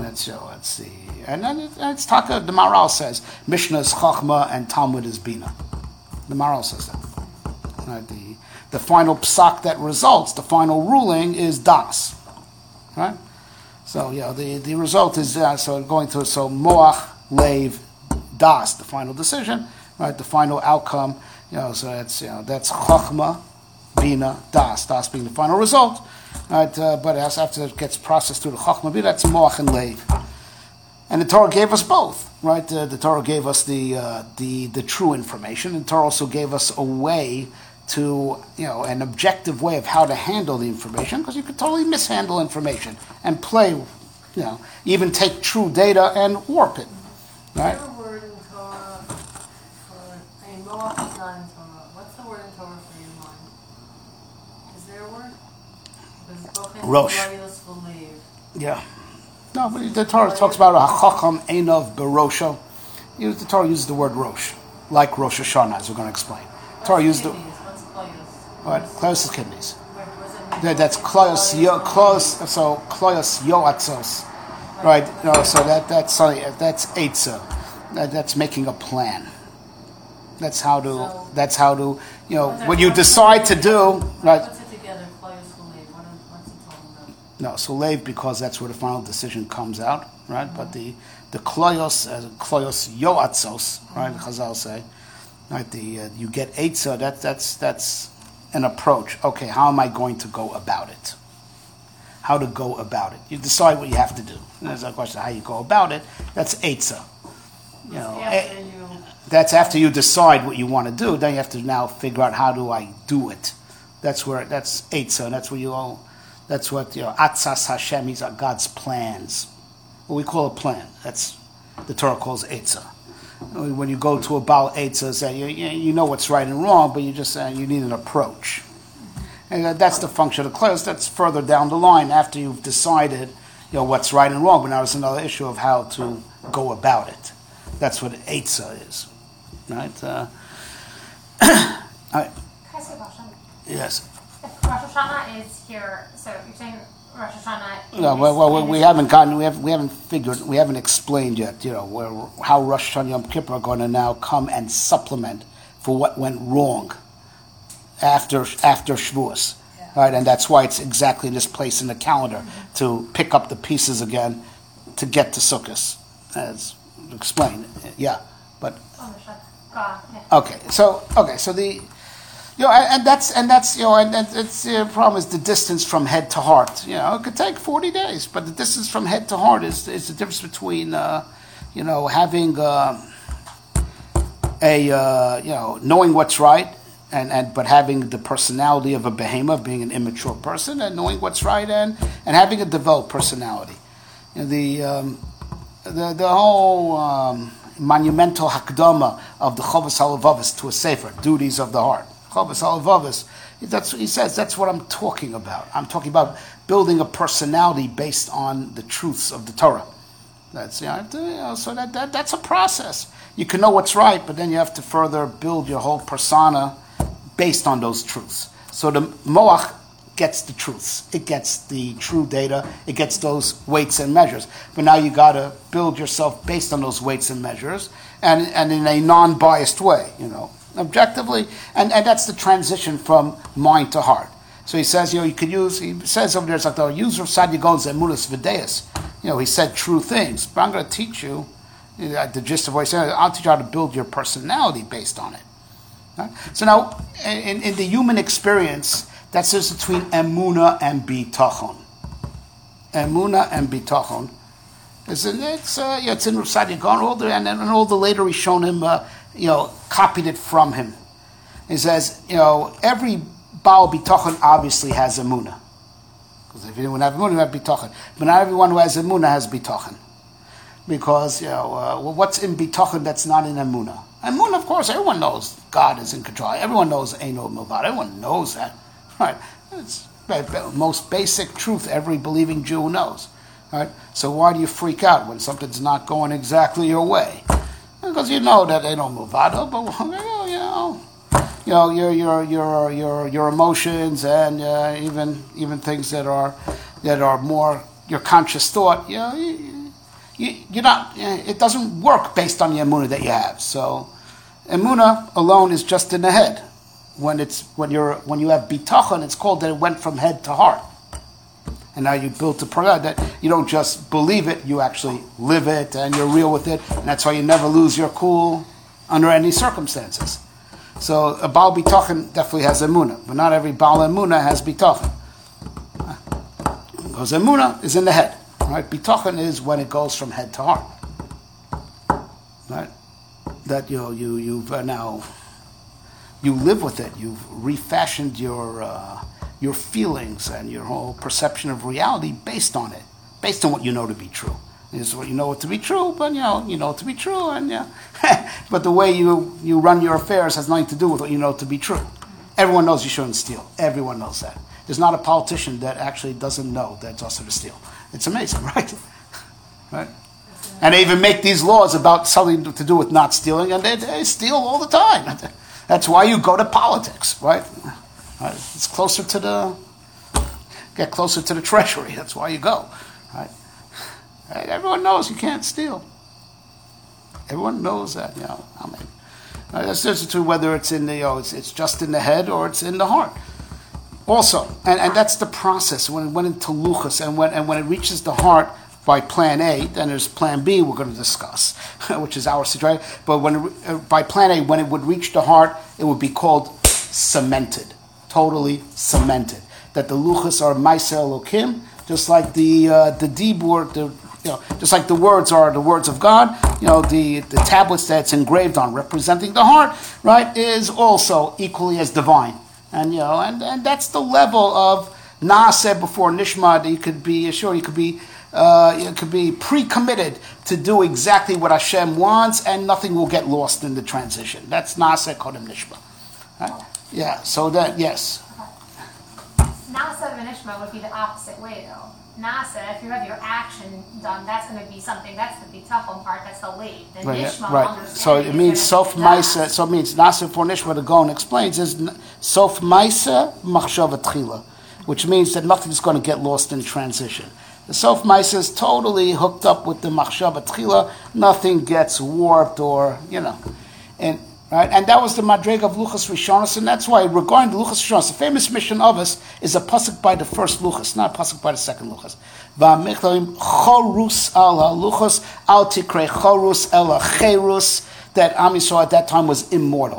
it's Taka, the Maharal says, Mishnah is Chachma and Talmud is Bina. The Maharal says that. Right? The final psak that results, the final ruling is Das. Right? So, the result is, Moach, Leiv, Das, the final decision, right? The final outcome, that's Chachma, Bina, Das being the final result. Right, but after it gets processed through the Chachma Bina, that's Moach and Leiv. And the Torah gave us both, right? The Torah gave us the true information, and the Torah also gave us a way to, an objective way of how to handle the information, because you could totally mishandle information and play, even take true data and warp it, right? Is there a word in Torah for, Moach is not in Torah. What's the word in Torah for your mind? Is there a word? Rosh. Yeah. No, but the Torah talks about a hachacham einov berosho. The Torah uses the word rosh, like Rosh Hashanah, as we're going to explain. Torah used the What's kloyos? what? Kloyos is kidneys. What does it mean? That's kloyos yoatzos, right? So that's eitzah. That's making a plan. That's how to when you decide to do right. Puts it together, kloyos v'leiv. What's it talking about? No, so leiv, because that's where the final decision comes out, right? But the kloyos, kloyos yoatzos, right? Chazal say, right? You get eitzah. That's an approach. Okay, how am I going to go about it? How to go about it? You decide what you have to do. And there's a question how you go about it. That's eitzah. That's after you decide what you want to do. Then you have to now figure out how do I do it. That's eitzah. And that's where you all. That's what Atzas Hashem is God's plans. What we call a plan. That's the Torah calls eitzah. When you go to a Baal eitzah, say you know what's right and wrong, but you just you need an approach. And that's the function of kloyos. That's further down the line after you've decided what's right and wrong. But now it's another issue of how to go about it. That's what eitzah is, right? Can I ask you a question? Yes. If Rosh Hashanah is here, so you're saying Rosh Hashanah. No, well, we haven't explained yet. How Rosh Hashanah Yom Kippur are going to now come and supplement for what went wrong after Shavuos, right? And that's why it's exactly this place in the calendar to pick up the pieces again to get to Sukkot, as explained. Yeah, but okay. So And that's and it's the problem is the distance from head to heart. It could take 40 days, but the distance from head to heart is the difference between having knowing what's right but having the personality of a behemoth, being an immature person, and knowing what's right and having a developed personality. The whole monumental hakdama of the Chovos HaLevavos to a sefer, duties of the heart. Chovos HaLevavos, he says that's what I'm talking about. I'm talking about building a personality based on the truths of the Torah. That's so that's a process. You can know what's right, but then you have to further build your whole persona based on those truths. So the moach gets the truths. It gets the true data. It gets those weights and measures. But now you got to build yourself based on those weights and measures, and in a non-biased way, objectively. And that's the transition from mind to heart. So he says, you could use. He says over there, it's like the user of Sadigon Zemunas Videus. He said true things. But I'm going to teach you. The gist of what he said, I'll teach you how to build your personality based on it. Right? So now, in the human experience, that's just between emuna and bitachon. Emuna and bitachon. It's in Rusad Yagon, and all the later Rishonim, copied it from him. He says, every Baal bitachon obviously has emuna. Because if you didn't have emuna, you have bitachon. But not everyone who has emuna has bitachon. Because, what's in bitachon that's not in emuna? Emuna, of course, everyone knows God is in control. Everyone knows Eino Milvad. Everyone knows that. Right? It's the most basic truth every believing Jew knows. Right? So why do you freak out when something's not going exactly your way? Because you know that Eino Milvad, but your emotions and even things that are more your conscious thought, you're not. It doesn't work based on the emuna that you have. So, emuna alone is just in the head. When you have bitachon, it's called that it went from head to heart. And now you built a prayer that you don't just believe it, you actually live it, and you're real with it. And that's why you never lose your cool under any circumstances. So a Baal bitachon definitely has emuna, but not every Baal emuna has bitachon. Because emuna is in the head. Right, bitachon is when it goes from head to heart. Right, that you've now you live with it. You've refashioned your feelings and your whole perception of reality based on it, based on what you know to be true. This is what you know to be true, but you know it to be true, and but the way you run your affairs has nothing to do with what you know to be true. Everyone knows you shouldn't steal. Everyone knows that. There's not a politician that actually doesn't know that it's also to steal. It's amazing, right? Right? And they even make these laws about something to do with not stealing, and they steal all the time. That's why you go to politics, right? It's get closer to the treasury. That's why you go, right? Everyone knows you can't steal. Everyone knows that, that's just to whether it's in the, it's just in the head or it's in the heart. Also, and that's the process when it went into luchas, and when it reaches the heart by plan A, then there's plan B we're going to discuss, which is our situation. But by plan A, when it would reach the heart, it would be called cemented, totally cemented. That the luchas are Maaseh Elokim, just like the dibur, just like the words are the words of God. The tablets that's engraved on, representing the heart, right, is also equally as divine. And and that's the level of naaseh before nishma that you could be sure you could be pre-committed to do exactly what Hashem wants, and nothing will get lost in the transition. That's naaseh kodem nishma. Right? Yeah. So that yes. Naaseh and nishma would be the opposite way, though. Naaseh, if you have your action done, that's going to be something. That's the bitachon part. That's the lead. The nishma, right. So it means sof ma'aseh. So it means naaseh for nishma. The Gaon explains is sof ma'aseh machshava tchila, which means that nothing's going to get lost in transition. The sof ma'aseh is totally hooked up with the machshava tchila. Nothing gets warped or and. Right, and that was the madrega of Luchas Rishonos, and that's why regarding the Luchas Rishonos, the famous mission of us is a pasuk by the first Luchas, not a pasuk by the second Luchas. Va'mechtarim chorus ala Luchas al tikrei chorus ela cherus, that Am Yisrael at that time was immortal,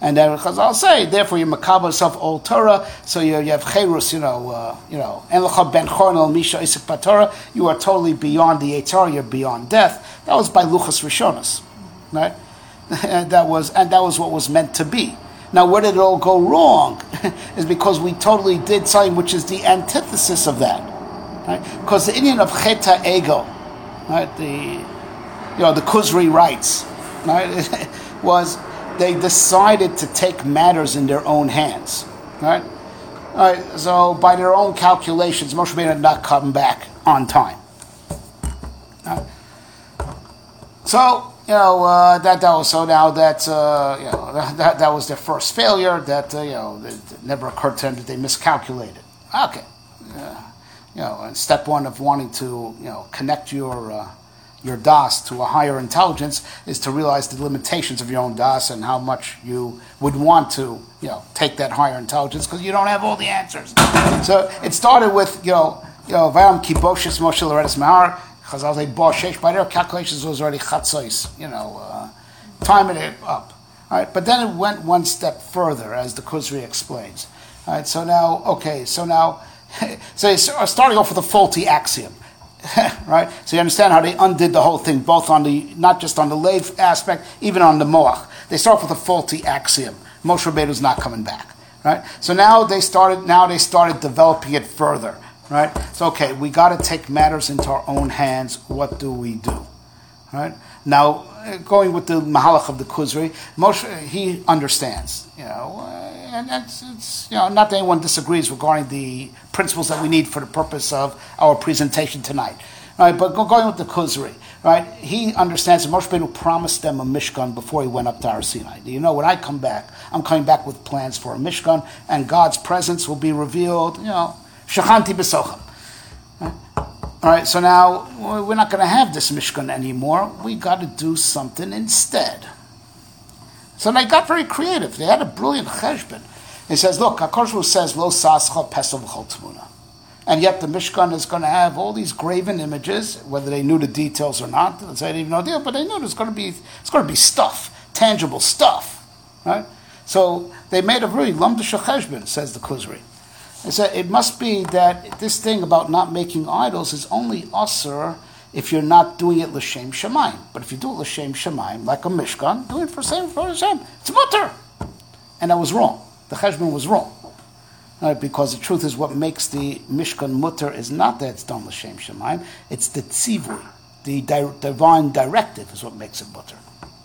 And then Chazal say, therefore you makabel yourself old Torah, so you have cherus, en lecha ben chorn el misha isik patorah, you are totally beyond the Eitzar, you're beyond death. That was by Luchas Rishonos, right? And that was what was meant to be. Now, where did it all go wrong? Is because we totally did something which is the antithesis of that, right? Because the Indian of Cheta Ego, right? The Kuzri writes, right? was they decided to take matters in their own hands, right? All right, so by their own calculations, Moshe Rabbeinu had not come back on time. So that was so now that that was their first failure. That it never occurred to them that they miscalculated. Okay, and step one of wanting to connect your das to a higher intelligence is to realize the limitations of your own das and how much you would want to take that higher intelligence because you don't have all the answers. So it started with Vayam Kiboshes Moshe L'Eretz Mehar. Chazal say Bo Sheish. By their calculations, it was already Chatzos. Timing it up. All right, but then it went one step further, as the Kuzri explains. All right, so it's starting off with a faulty axiom. Right? So you understand how they undid the whole thing, both on not just on the Lev aspect, even on the Moach. They start with a faulty axiom. Moshe Rabbeinu's not coming back. Right? So now they started developing it further. Right? So okay, we got to take matters into our own hands. What do we do? Right? Now, going with the Mahalach of the Kuzri, Moshe, he understands, and it's not that anyone disagrees regarding the principles that we need for the purpose of our presentation tonight. Right? But going with the Kuzri, right? He understands that Moshe Rabbeinu promised them a Mishkan before he went up to Har Sinai. When I come back, I'm coming back with plans for a Mishkan, and God's presence will be revealed, Shachanti b'socham. All right, so now we're not going to have this Mishkan anymore. We got to do something instead. So they got very creative. They had a brilliant cheshbon. He says, look, HaKadosh Baruch Hu says, Lo sascha pesel v'chol tmuna. And yet the Mishkan is going to have all these graven images, whether they knew the details or not. They didn't even know the deal, but they knew it's going to be stuff, tangible stuff. Right? So they made a really lamdish cheshbon, says the Kuzri. They said it must be that this thing about not making idols is only asur if you're not doing it l'shem shamayim. But if you do it l'shem shamayim, like a Mishkan, do it for Hashem. It's mutter. And that was wrong. The cheshbon was wrong. Right? Because the truth is what makes the Mishkan mutter is not that it's done l'shem shamayim, it's the tzivui, the divine directive is what makes it mutter.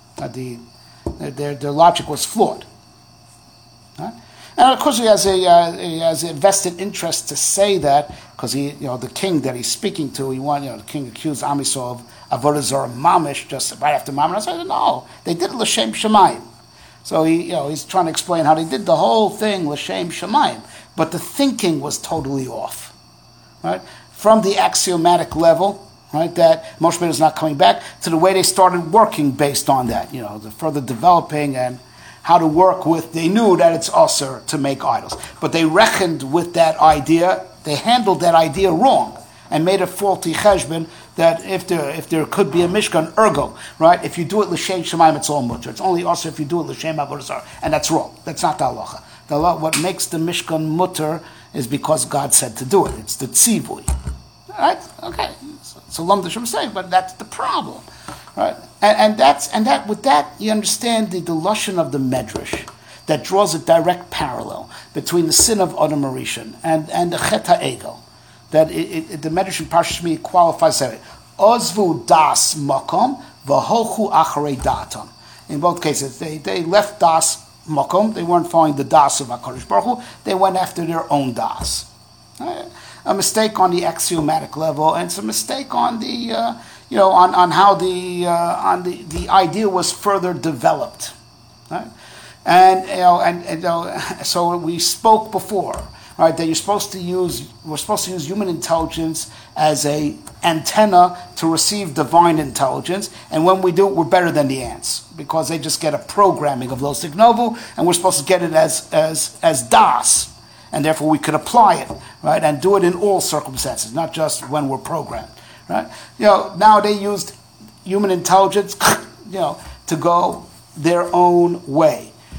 Their logic was flawed. Right? And of course, he has a vested interest to say that because the king that he's speaking to, the king accused Am Yisrael of avodah zarah mamish just right after Mammon. I said, no, they did it l'shem shamayim. So he's trying to explain how they did the whole thing l'shem shamayim, but the thinking was totally off, right? From the axiomatic level, right, that Moshe Rabbeinu is not coming back, to the way they started working based on that, the further developing and how to work with, they knew that it's asur to make idols. But they reckoned with that idea, they handled that idea wrong, and made a faulty cheshbon that if there could be a Mishkan, ergo, right? If you do it l'shem shamayim, it's all mutter. It's only asur if you do it l'shem avodah zarah. And that's wrong. That's not the halacha. What makes the Mishkan mutter is because God said to do it. It's the tzivui. Right? Okay. So Lam Deshum saying, but that's the problem. Right? And with that you understand the lashon of the Medrash that draws a direct parallel between the sin of Adam Arishan and the Chet HaEgel. That the Medrash in Parshas Shmini qualifies that Ozvu das makom v'holchu acharei datam. In both cases, they left das makom. They weren't following the das of HaKadosh Baruch Hu. They went after their own das. Right? A mistake on the axiomatic level, and it's a mistake on the on how the idea was further developed, right? So we spoke before, right? That we're supposed to use human intelligence as a antenna to receive divine intelligence, and when we do it, we're better than the ants because they just get a programming of Lo Signovu, and we're supposed to get it as das. And therefore we could apply it, right, and do it in all circumstances, not just when we're programmed, right? Now they used human intelligence, to go their own way,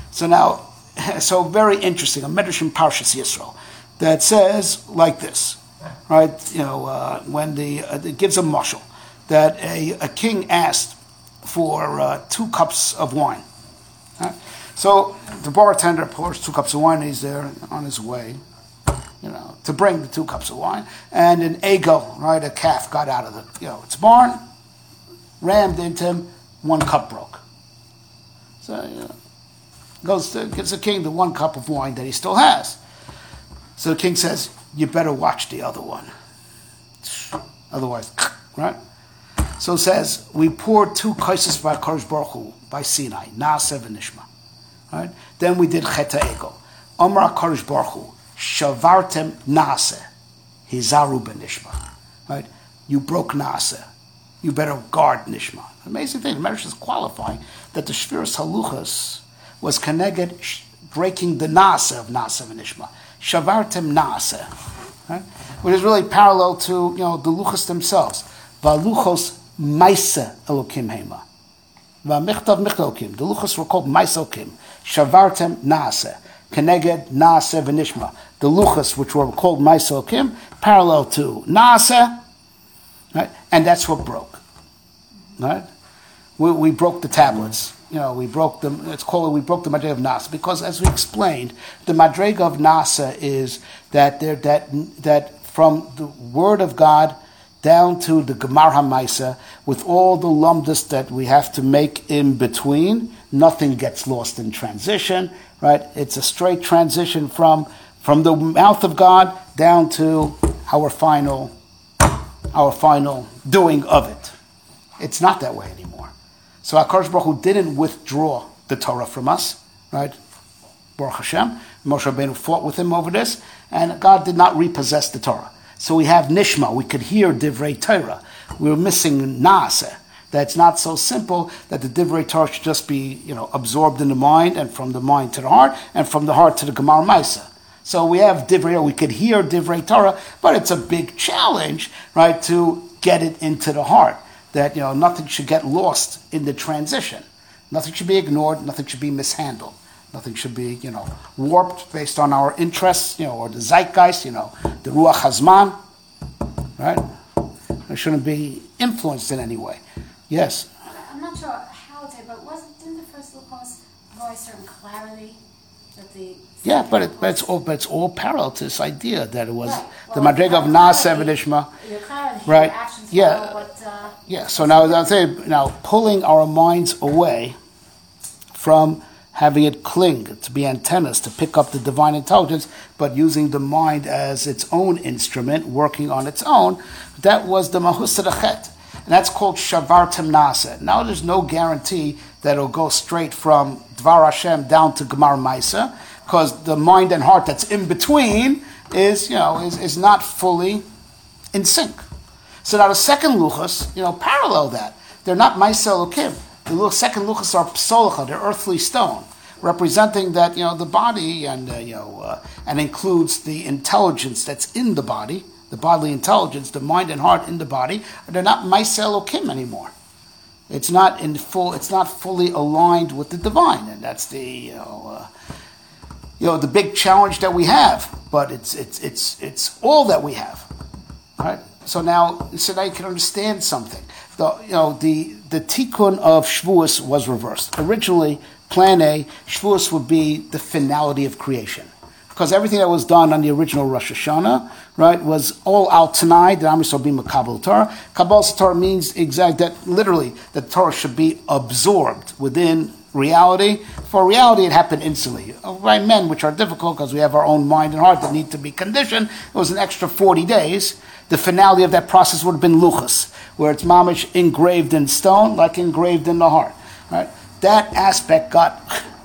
So now, so very interesting, a Medrash in Parshas Yisro that says like this, right? When it gives a mashal that a king asked for 2 cups of wine. Right? So the bartender pours 2 cups of wine. He's there on his way, to bring the 2 cups of wine, and an egel, right, a calf, got out of its barn, rammed into him. 1 cup broke. So gives the king the 1 cup of wine that he still has. So the king says, "You better watch the other one, otherwise," right? So it says, we poured 2 kaisos by Kadosh Baruch Hu by Sinai, Naaseh v'Nishma. Right? Then we did Chet HaEgel. Amar Kadosh Baruch Hu, Shavartem Naaseh, Hizaru b'Nishma. Right? You broke Naaseh. You better guard Nishma. Amazing thing. The Medrash is qualifying that the Shviras Haluchas was connected breaking the Naaseh of Naaseh v'Nishma. Shavartem Naaseh. Right? Which is really parallel to the Luchas themselves. Valuchos Maisa Elokim Hema. Vamichtav Michtokim. The Luchos were called Maisa Elokim. Shavartem Naaseh. Keneged Naaseh v'Nishma. The Luchos, which were called Maisa Elokim, parallel to Naaseh, right? And that's what broke. Right? We broke the tablets. We broke them. We broke the Madrega of Naaseh because, as we explained, the Madrega of Naaseh is that from the Word of God down to the Gemar HaMaisa, with all the lumdus that we have to make in between, nothing gets lost in transition, right? It's a straight transition from the mouth of God down to our final doing of it. It's not that way anymore. So HaKadosh Baruch Hu didn't withdraw the Torah from us, right? Baruch Hashem. Moshe Rabbeinu fought with him over this, and God did not repossess the Torah. So we have Nishma, we could hear Divrei Torah. We were missing Naaseh. That's not so simple that the Divrei Torah should just be, absorbed in the mind, and from the mind to the heart, and from the heart to the Gemar Maisa. So we have Divrei, we could hear Divrei Torah, but it's a big challenge, right, to get it into the heart. That, nothing should get lost in the transition. Nothing should be ignored, nothing should be mishandled. Nothing should be, warped based on our interests, or the zeitgeist, the Ruach Hazman, right? It shouldn't be influenced in any way. Yes? I'm not sure how it did, but didn't the first Luchos provide certain clarity that the... Yeah, but it's all parallel to this idea that it was right. The Madrega of Naaseh v'Nishma. Your clarity, right? Your actions Yeah. follow what... Yeah, so now pulling our minds away from having it cling, to be antennas, to pick up the divine intelligence, but using the mind as its own instrument, working on its own, that was the Mahus Chet. And that's called Shavartem Naaseh. Now there's no guarantee that it'll go straight from Dvar Hashem down to Gemar Maisa, because the mind and heart that's in between is not fully in sync. So now the second Luchos, parallel that. They're not Maisa Elokim. The second Luchos are Psolcha, they're earthly stone, representing that, the body and includes the intelligence that's in the body, the bodily intelligence, the mind and heart in the body. They're not Maisa Elokim anymore. It's not fully aligned with the divine, and that's the the big challenge that we have. But it's all that we have, right? So now you can understand something. The tikkun of Shavuos was reversed. Originally, plan A, Shavuos would be the finality of creation. Because everything that was done on the original Rosh Hashanah, right, was all out tonight, that Am Yisrael be Makabel Torah. Kabbalah Torah means that literally, the Torah should be absorbed within reality. For reality, it happened instantly. By men, which are difficult because we have our own mind and heart that need to be conditioned, it was an extra 40 days. The finality of that process would have been Luchos, where it's mamish engraved in stone, like engraved in the heart. Right? That aspect got,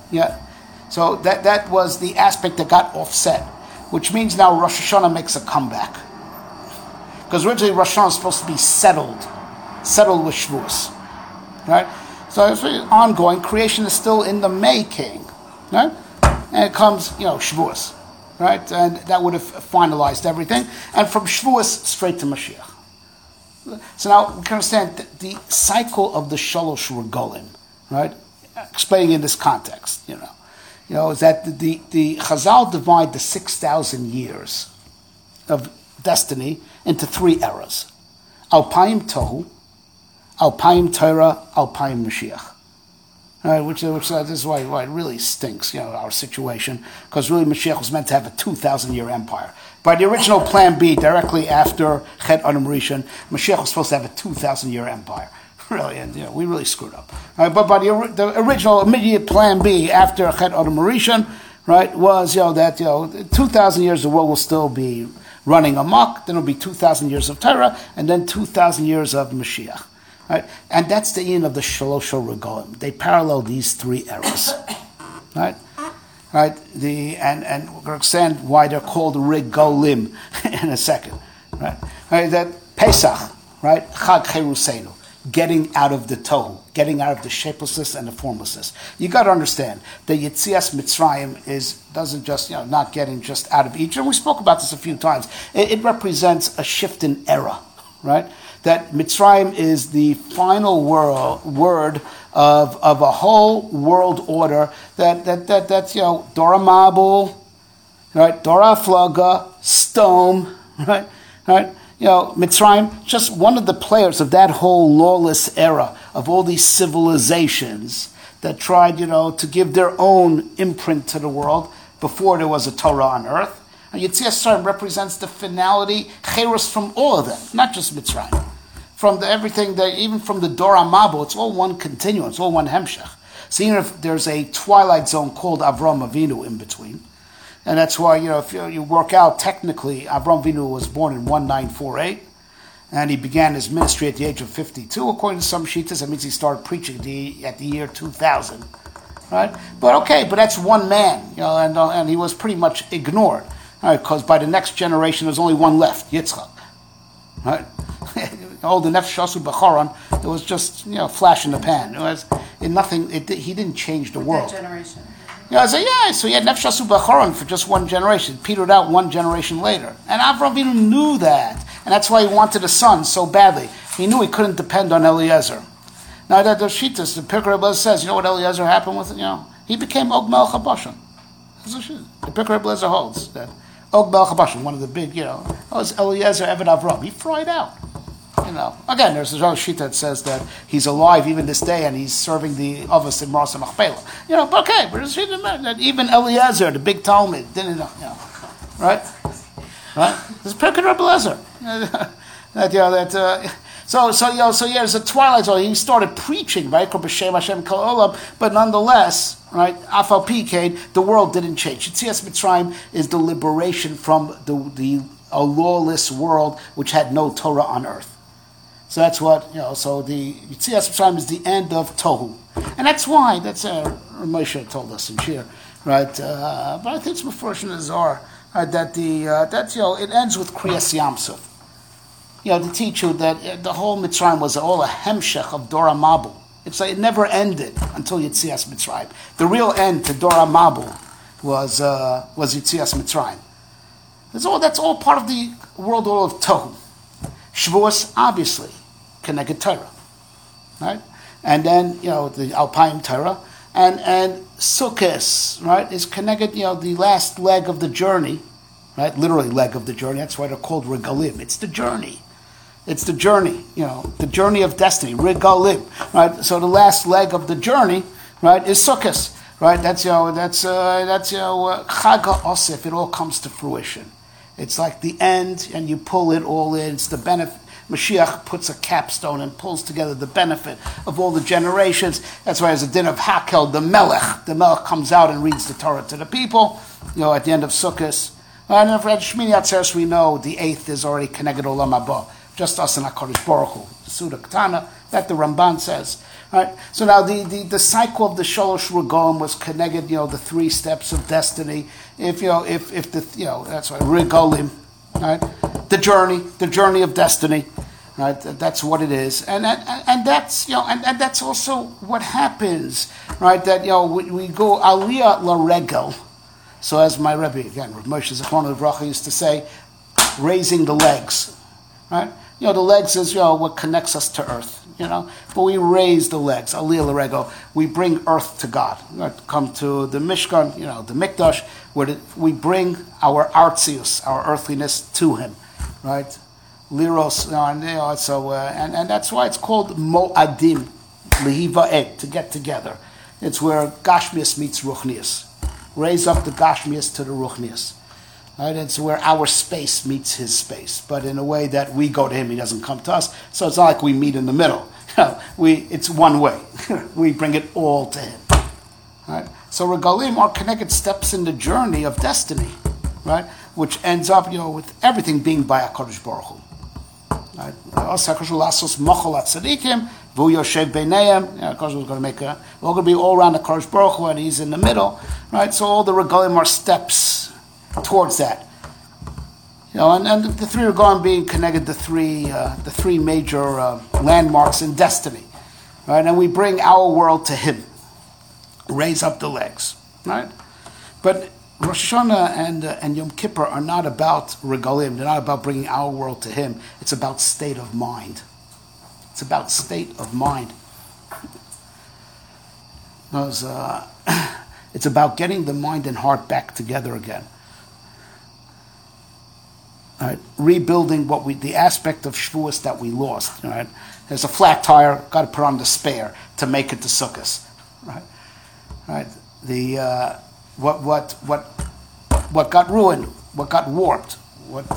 so that was the aspect that got offset, which means now Rosh Hashanah makes a comeback. Because originally Rosh Hashanah is supposed to be settled with Shavuos. Right? So it's really ongoing. Creation is still in the making. Right? And it comes, Shavuos. Right? And that would have finalized everything. And from Shavuos straight to Mashiach. So now we can understand the cycle of the Shalosh Regalim, right? Explaining in this context, is that the Chazal divide the 6,000 years of destiny into 3 eras: Alpayim Tohu, Alpayim Torah, Alpayim Mashiach. Which this is why it really stinks, our situation, because really Mashiach was meant to have a 2,000-year empire. By the original Plan B, directly after Chet Adam Rishon, Mashiach was supposed to have a 2,000-year empire. Really, and we really screwed up. But by the original immediate Plan B after Chet Adam Rishon, right, was that 2,000 years the world will still be running amok. Then it'll be 2,000 years of Torah, and then 2,000 years of Mashiach. Right? And that's the end of the Shalosh Regalim. They parallel these 3 eras. Right? Right? And we're going to understand why they're called Regalim in a second. Right? That Pesach, right? Chag Cherusenu, getting out of the tohu, getting out of the shapelessness and the formlessness. You got to understand that Yetzias Mitzrayim doesn't just not getting just out of Egypt. And we spoke about this a few times. It represents a shift in era, right? That Mitzrayim is the final word of a whole world order that's Dora Mabul, right? Dora Flaga, Stone, right? Mitzrayim, just one of the players of that whole lawless era of all these civilizations that tried, to give their own imprint to the world before there was a Torah on earth. And Yetzias Mitzrayim represents the finality, Cheros from all of them, not just Mitzrayim. From everything, even from the Dor HaMabul, it's all one continuum, it's all one hemshech. So even if there's a twilight zone called Avram Avinu in between, and that's why, if you work out technically, Avram Avinu was born in 1948, and he began his ministry at the age of 52. According to some shittas, that means he started preaching at the year 2000, right? But that's one man, and he was pretty much ignored, right? Because by the next generation, there's only one left, Yitzchak, right? The Nefesh Shasu B'Choron, it was just flash in the pan. It was nothing. He didn't change the world. That generation. So he had Nefesh Shasu B'Choron for just one generation. Petered out one generation later, and Avraham Avinu knew that, and that's why he wanted a son so badly. He knew he couldn't depend on Eliezer. Now that the Shittas, the Pirkei Rebbe says, what Eliezer happened with it? He became Og Melech HaBashan. The Pirkei Rebbe holds that Og Melech HaBashan, one of the big, was Eliezer Eved Avram. He fried out. Again, there's a Shita that says that he's alive even this day and he's serving the Avos in Marsa Machpelah. But there's a Shita that even Eliezer, the big Talmud, didn't know. Right? This is Pirkei Rebbe Eliezer. So there's a twilight zone. He started preaching, right? But nonetheless, right? Afal Pikein, the world didn't change. Yetzias Mitzrayim is the liberation from a lawless world which had no Torah on earth. So that's what, so the Yetzias Mitzrayim is the end of Tohu. And that's why, Moshe told us in Shir, right? But I think it's Meforsh in the Zohar, that it ends with Kriyas Yamsuf. To teach you that the whole Mitzrayim was all a hemshech of Dor HaMabul. It's like it never ended until Yetzias Mitzrayim. The real end to Dor HaMabul was Yetzias Mitzrayim. That's all part of the world order of Tohu. Shavuos, obviously, Keneged Torah, right? And then, the Alpayim Torah. And Sukkos, right, is Keneged, the last leg of the journey, right? Literally leg of the journey. That's why they're called Regalim. It's the journey. It's the journey, the journey of destiny, Regalim, right? So the last leg of the journey, right, is Sukkos, right? That's Chag HaOsif. It all comes to fruition. It's like the end, and you pull it all in. It's the benefit. Mashiach puts a capstone and pulls together the benefit of all the generations. That's why there's a din of Hakel, the Melech. The Melech comes out and reads the Torah to the people, at the end of Sukkot. And if at Shmini Atzeres, we know the 8th is already Keneged Olam Haba. Just us and HaKadosh Baruch Hu. The Suda Ketana, that the Ramban says. Right? So now the cycle of the Shalosh Regalim was Keneged, the 3 steps of destiny. If that's why Regalim, right? The journey of destiny, right? That's what it is, and that's and that's also what happens, right? That we go Aliyah LaRegel. So as my Rebbe again, Moshe Zichrono Livracha used to say, raising the legs, right? The legs is, what connects us to earth, But we raise the legs, aliyah l'rego. We bring earth to God. Come to the Mishkan, the Mikdash, where we bring our artzius, our earthliness, to Him, right? Liros, and that's why it's called mo'adim, lehiva'ed, to get together. It's where Gashmias meets Ruchnias. Raise up the Gashmias to the Ruchnias. Right? It's where our space meets His space, but in a way that we go to Him, He doesn't come to us. So it's not like we meet in the middle. It's one way. We bring it all to Him. Right? So regalim are connected steps in the journey of destiny, right? Which ends up, with everything being by HaKadosh Baruch Hu. Right? V'hu yoshev beinayim. Kosh was going to make we're going to be all around the Kosh Baruch Hu, and He's in the middle, right? So all the regalim are steps towards that. And the three regalim being connected, the three major landmarks in destiny, right? And we bring our world to Him, raise up the legs, right? But Rosh Hashanah and Yom Kippur are not about regalim. They're not about bringing our world to Him. It's about state of mind. It's about state of mind. It's about getting the mind and heart back together again. Right? Rebuilding the aspect of Shavuos that we lost. Right? There's a flat tire, got to put on the spare to make it to Sukkos. Right? Right? What got ruined, what got warped, what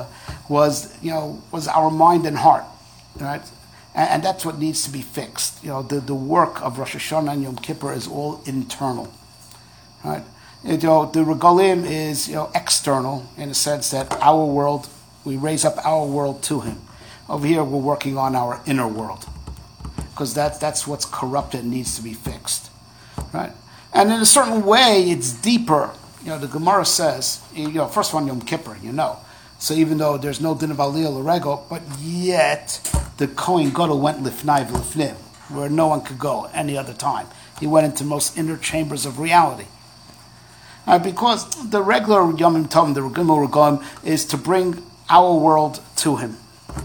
was our mind and heart. Right? And that's what needs to be fixed. The work of Rosh Hashanah and Yom Kippur is all internal, right? The regalim is external in the sense that our world, we raise up our world to Him. Over here, we're working on our inner world because that's what's corrupted and needs to be fixed, right? And in a certain way, it's deeper. The Gemara says, first one Yom Kippur, So even though there's no din of aliyah l'rego, but yet the Kohen Gadol went lifnai v'lifnim, where no one could go any other time. He went into most inner chambers of reality. Because the regular Yomim Tovim, the Regimel Regalim, is to bring our world to Him.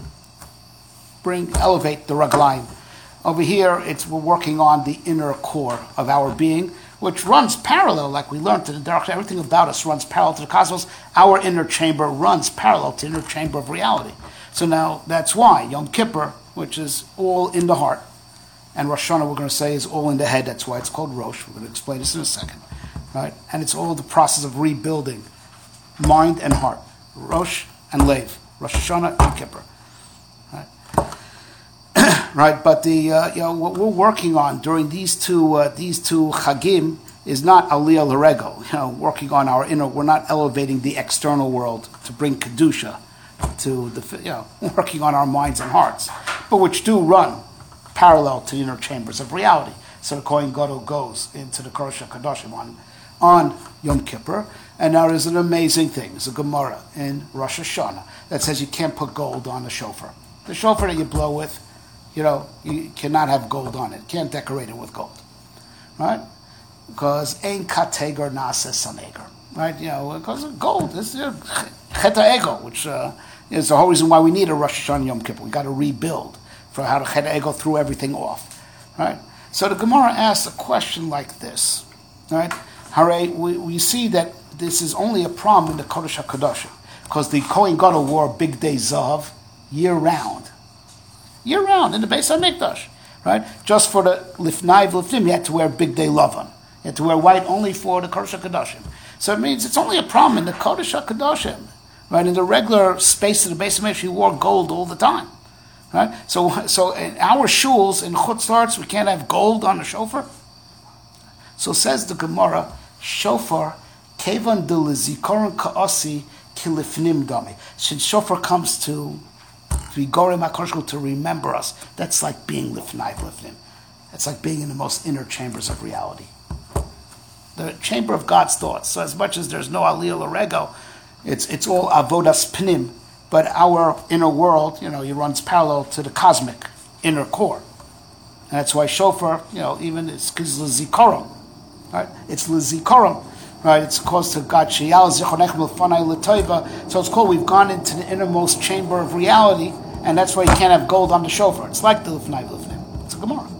Elevate the Raglaim. Over here, we're working on the inner core of our being, which runs parallel, like we learned, to the direction. Everything about us runs parallel to the cosmos. Our inner chamber runs parallel to the inner chamber of reality. So now that's why Yom Kippur, which is all in the heart, and Rosh Hashanah, we're going to say, is all in the head. That's why it's called Rosh. We're going to explain this in a second, right? And it's all the process of rebuilding mind and heart. Rosh and Lev, Rosh Hashanah, Yom Kippur, right? Right. But what we're working on during these two Chagim is not aliyah l'rego. Working on our inner. We're not elevating the external world to bring kedusha to the. Working on our minds and hearts, but which do run parallel to the inner chambers of reality. So the Kohen Gadol goes into the Kodesh HaKadoshim on Yom Kippur, and there is an amazing thing. It's a Gemara in Rosh Hashanah that says you can't put gold on the shofar. The shofar that you blow with, you cannot have gold on it. Can't decorate it with gold, right? Because ein kateger nasa saneger, right? Because gold is cheta ego, which is the whole reason why we need a Rosh Hashanah Yom Kippur. We got to rebuild for how to cheta ego threw everything off, right? So the Gemara asks a question like this, right? Hare, we see that this is only a problem in the Kodesh HaKadoshim, because the Kohen Gadol wore Big Day Zav year-round in the Beis HaMikdash, right? Just for the Lifnai V'Lifnim, he had to wear Big Day Lavan. He had to wear white only for the Kodesh HaKadoshim. So it means it's only a problem in the Kodesh HaKadoshim, right? In the regular space of the Beis HaMikdash, he wore gold all the time, right? So in our shuls, in Chutz La'aretz, we can't have gold on the shofar. So says the Gemara, shofar, kevan de lezikoron ka'asi kilifnim dami. Since shofar comes to Vigorem HaKadosh to remember us, that's like being lifnai v'lifnim. It's like being in the most inner chambers of reality. The chamber of God's thoughts. So as much as there's no aliyah l'rego, it's all avodas pnim, but our inner world, it runs parallel to the cosmic inner core. And that's why shofar, even it's l'zikoron, right? It's l'zikoron, right? It's called to God sheyal zichonechem l'fanai l'toiva. So it's called we've gone into the innermost chamber of reality, And that's why you can't have gold on the shofar. It's like the Lifnai Lifnim. It's a Gemara.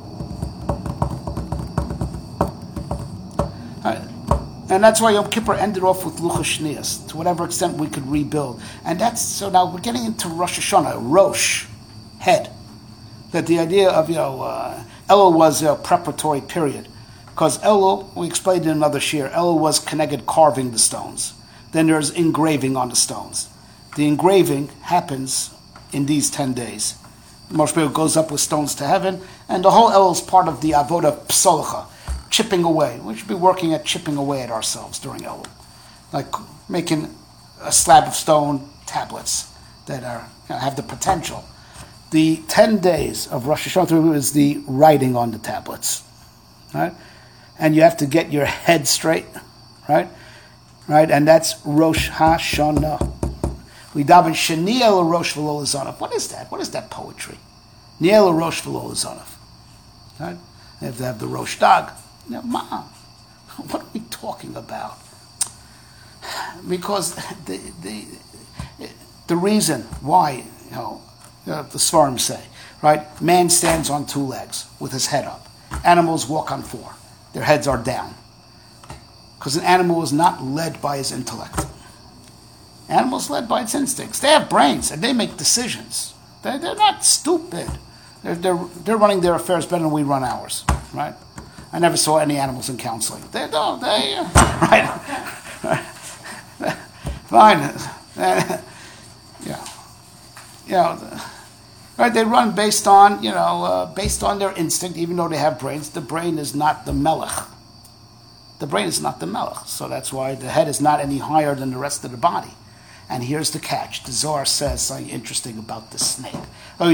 And that's why Yom Kippur ended off with Luchas Shnias, to whatever extent we could rebuild. And so now we're getting into Rosh Hashanah, Rosh, head. That the idea of, Elul was a preparatory period. Because Elul, we explained in another shir, Elul was connected carving the stones. Then there's engraving on the stones. The engraving happens in these 10 days. Moshe Rabbeinu goes up with stones to heaven, and the whole Elul is part of the avodah psolacha, chipping away. We should be working at chipping away at ourselves during Elul. Like making a slab of stone tablets that have the potential. The 10 days of Rosh Hashanah is the writing on the tablets, right? And you have to get your head straight, right? Right, and that's Rosh Hashanah. We daven Sheniel Rosh V'lo L'Zanav. What is that? What is that poetry? Niel Rosh V'lo L'Zanav. Right? You have to have the Rosh Dag. Mom, what are we talking about? Because the reason why, the Svarim say, right? Man stands on 2 legs with his head up. Animals walk on 4. Their heads are down. Because an animal is not led by his intellect. Animals led by its instincts. They have brains and they make decisions. They're not stupid. They're running their affairs better than we run ours, right? I never saw any animals in counseling. Right? Fine. Right? They run based on their instinct, even though they have brains. The brain is not the melech. The brain is not the melech. So that's why the head is not any higher than the rest of the body. And here's the catch. The Zohar says something interesting about the snake. Not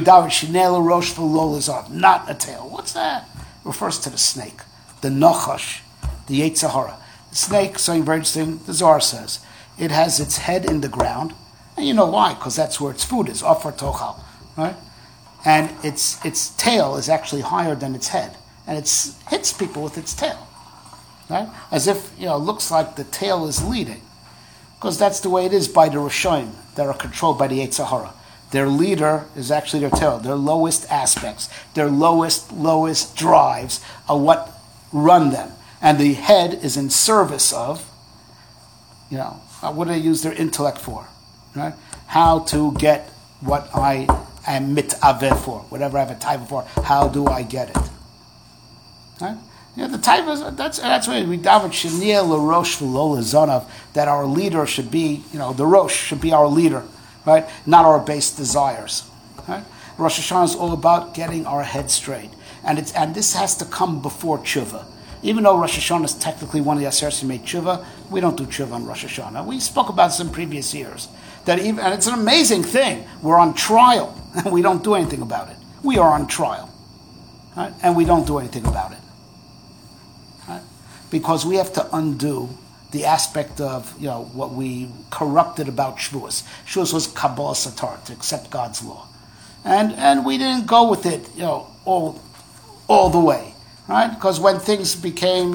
a tail. What's that? It refers to the snake. The Nachash, the Yetzer Hara. The snake, something very interesting, the Zohar says. It has its head in the ground. And you know why? Because that's where its food is. Afar Tochal. Right? And its tail is actually higher than its head. And it hits people with its tail. Right? As if, it looks like the tail is leading. Because that's the way it is by the Rishonim that are controlled by the Yetzer Hara. Their leader is actually their tail. Their lowest aspects, their lowest drives are what run them. And the head is in service of, what do they use their intellect for? Right? How to get what I am mitaveh for, whatever I have a taiva for, how do I get it? Right? The taiva, that's why we daven Sheniel LaRosh V'lo L'Zanav, that our leader should be, the Rosh should be our leader, right? Not our base desires. Right? Rosh Hashanah is all about getting our head straight. And this has to come before tshuva. Even though Rosh Hashanah is technically one of the Aseres who made tshuva, we don't do tshuva on Rosh Hashanah. We spoke about this in previous years. And it's an amazing thing. We're on trial, and we don't do anything about it. We are on trial, right? And we don't do anything about it. Right? Because we have to undo the aspect of what we corrupted about Shavuos. Shavuos was Kabbalah Satar, to accept God's law, and we didn't go with it all the way, right? Because when things became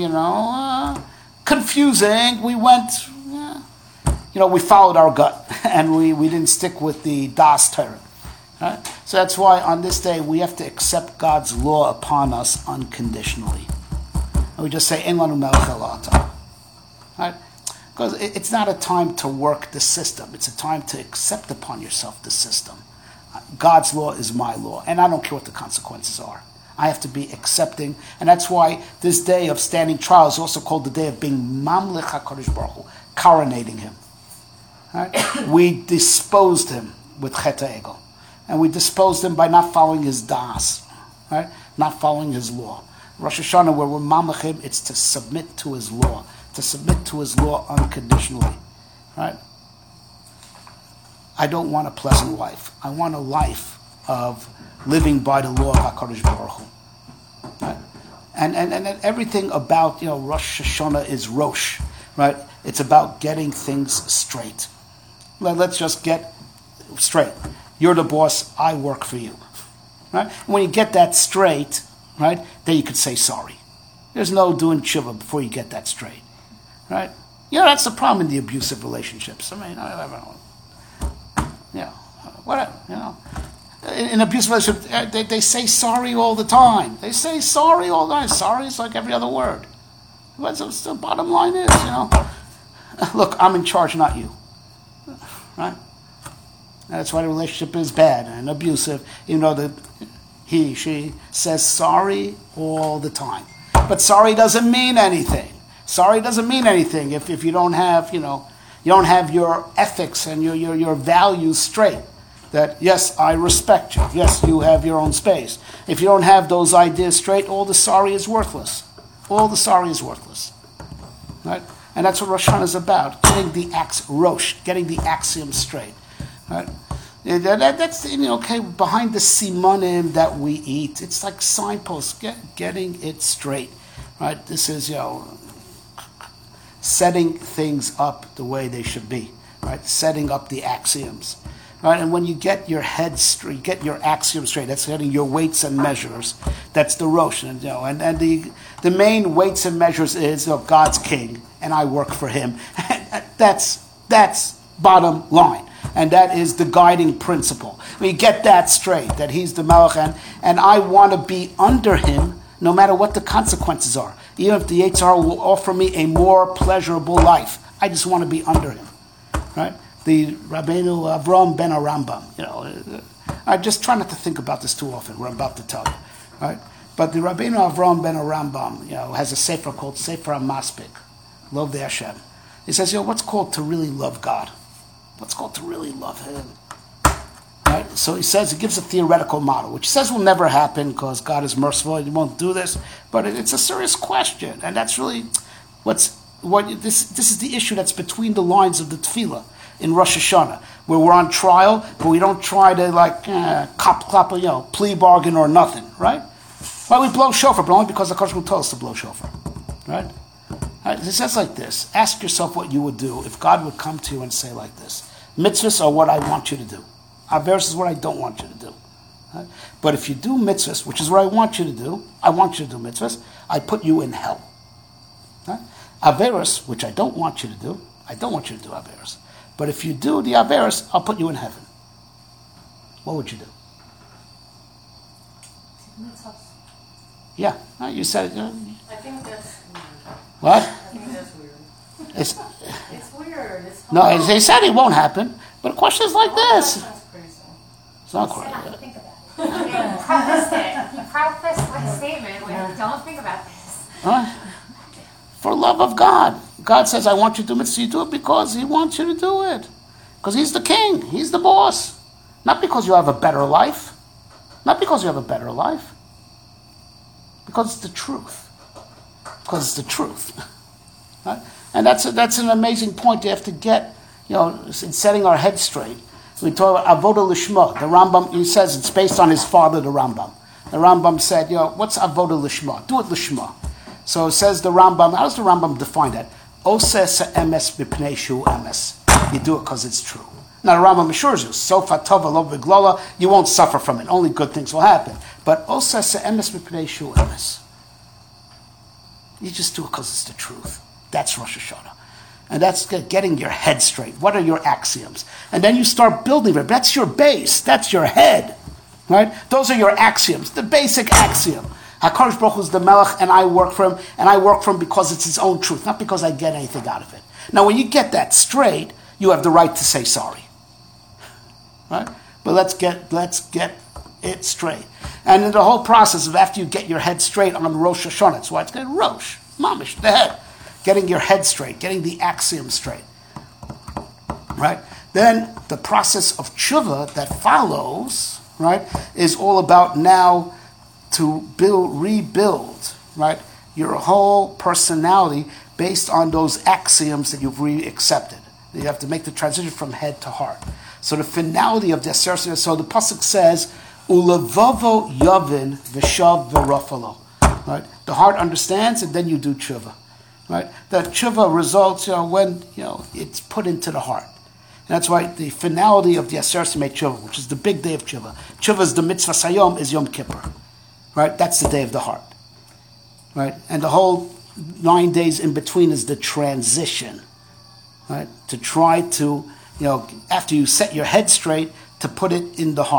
confusing, we went we followed our gut and we didn't stick with the Das Torah. Right? So that's why on this day we have to accept God's law upon us unconditionally. And we just say, Ein lanu melech ela ata. Right? Because it's not a time to work the system. It's a time to accept upon yourself the system. God's law is my law, and I don't care what the consequences are. I have to be accepting, and that's why this day of standing trial is also called the day of being Mamlech HaKadosh Baruch Hu, coronating him. Right? We disposed him with Chet HaEgel, and we disposed him by not following his das, right? Not following his law. Rosh Hashanah, where we're Mamlech him, it's to submit to his law, to submit to his law unconditionally, right? I don't want a pleasant life. I want a life of living by the law of HaKadosh Baruch Hu. Right? And everything about Rosh Hashanah is Rosh, right? It's about getting things straight. Let's just get straight. You're the boss, I work for you. Right? And when you get that straight, right, then you could say sorry. There's no doing tshuva before you get that straight. Right? That's the problem in the abusive relationships. I mean, whatever. in abusive relationship, they say sorry all the time. They say sorry all the time. Sorry is like every other word. But the bottom line is, look, I'm in charge, not you. Right? That's why the relationship is bad and abusive, even though she says sorry all the time. But sorry doesn't mean anything. Sorry doesn't mean anything if you don't have, you don't have your ethics and your values straight. That, yes, I respect you. Yes, you have your own space. If you don't have those ideas straight, all the sorry is worthless. All the sorry is worthless. Right? And that's what Rosh Hashanah is about, getting the axiom straight. Right? That's, behind the simanim that we eat, it's like signposts, getting it straight. Right? This is, setting things up the way they should be. Right? Setting up the axioms. Right? And when you get your head straight, get your axiom straight, that's getting your weights and measures. That's the Rosh. And the main weights and measures is God's king, and I work for him. That's bottom line. And that is the guiding principle. We get that straight, that he's the Melech, and I want to be under him no matter what the consequences are. Even if the Yetzer Hara will offer me a more pleasurable life, I just want to be under him. Right? The Rabbeinu Avraham ben Rambam, I just try not to think about this too often, what I'm about to tell you. Right? But the Rabbeinu Avraham ben Rambam, has a sefer called Sefer HaMaspik, Love the Hashem. He says, what's called to really love God? What's called to really love him? Right? So he gives a theoretical model, which he says will never happen because God is merciful and he won't do this. But it's a serious question, and that's really this is the issue that's between the lines of the tefillah in Rosh Hashanah, where we're on trial, but we don't try to plea bargain or nothing, right? Why we blow shofar, but only because the Kodesh will tell us to blow shofar, right? It says like this: ask yourself what you would do if God would come to you and say like this: mitzvahs are what I want you to do. Averos is what I don't want you to do. Right? But if you do mitzvahs, which is what I want you to do, I want you to do mitzvahs, I put you in hell. Right? Averos, which I don't want you to do, I don't want you to do Averos. But if you do the Averos, I'll put you in heaven. What would you do? Yeah, you said it. I think that's weird. What? I think that's weird. It's weird. no, they said it won't happen. But the question is like this. That's crazy. It's not Sit down quite. and think about it. He prefaced it. He prefaced with a statement with, don't think about this. Right? For love of God. God says, I want you to do mitzvah. You do it because he wants you to do it. Because he's the king. He's the boss. Not because you have a better life. Not because you have a better life. Because it's the truth. Because it's the truth. Right? And that's an amazing point you have to get, in setting our heads straight. We talk about avoda lishma. The Rambam, he says it's based on his father, the Rambam. The Rambam said, what's avoda lishma? Do it lishma. So it says the Rambam, how does the Rambam define that? Oseh se'emes b'pnei shu emes. You do it because it's true. Now the Rambam assures you, sofa tova lo v'glola, you won't suffer from it. Only good things will happen. But oseh se'emes b'pnei shu emes. You just do it because it's the truth. That's Rosh Hashanah. And that's getting your head straight. What are your axioms? And then you start building it. That's your base. That's your head. Right? Those are your axioms. The basic axiom. HaKadosh Baruch Hu is the Melech, and I work for him. And I work for him because it's his own truth, not because I get anything out of it. Now, when you get that straight, you have the right to say sorry. Right? But let's get it straight. And in the whole process of after you get your head straight on Rosh Hashanah, that's why it's called Rosh, Mamish, the head. Getting your head straight, getting the axiom straight. Right? Then the process of tshuva that follows, right, is all about now to rebuild, right, your whole personality based on those axioms that you've accepted. You have to make the transition from head to heart. So the finality of the Aser, so the pasuk says, "Ulevavo yavin v'shav v'rafalo." Right? The heart understands, and then you do tshuva. Right? That tshuva results, when it's put into the heart. And that's why the finality of the Aser Simei Tshuva, which is the big day of tshuva. Tshuva is the mitzvah sayom, is Yom Kippur. Right? That's the day of the heart. Right? And the whole 9 days in between is the transition. Right? To try to, after you set your head straight, to put it in the heart.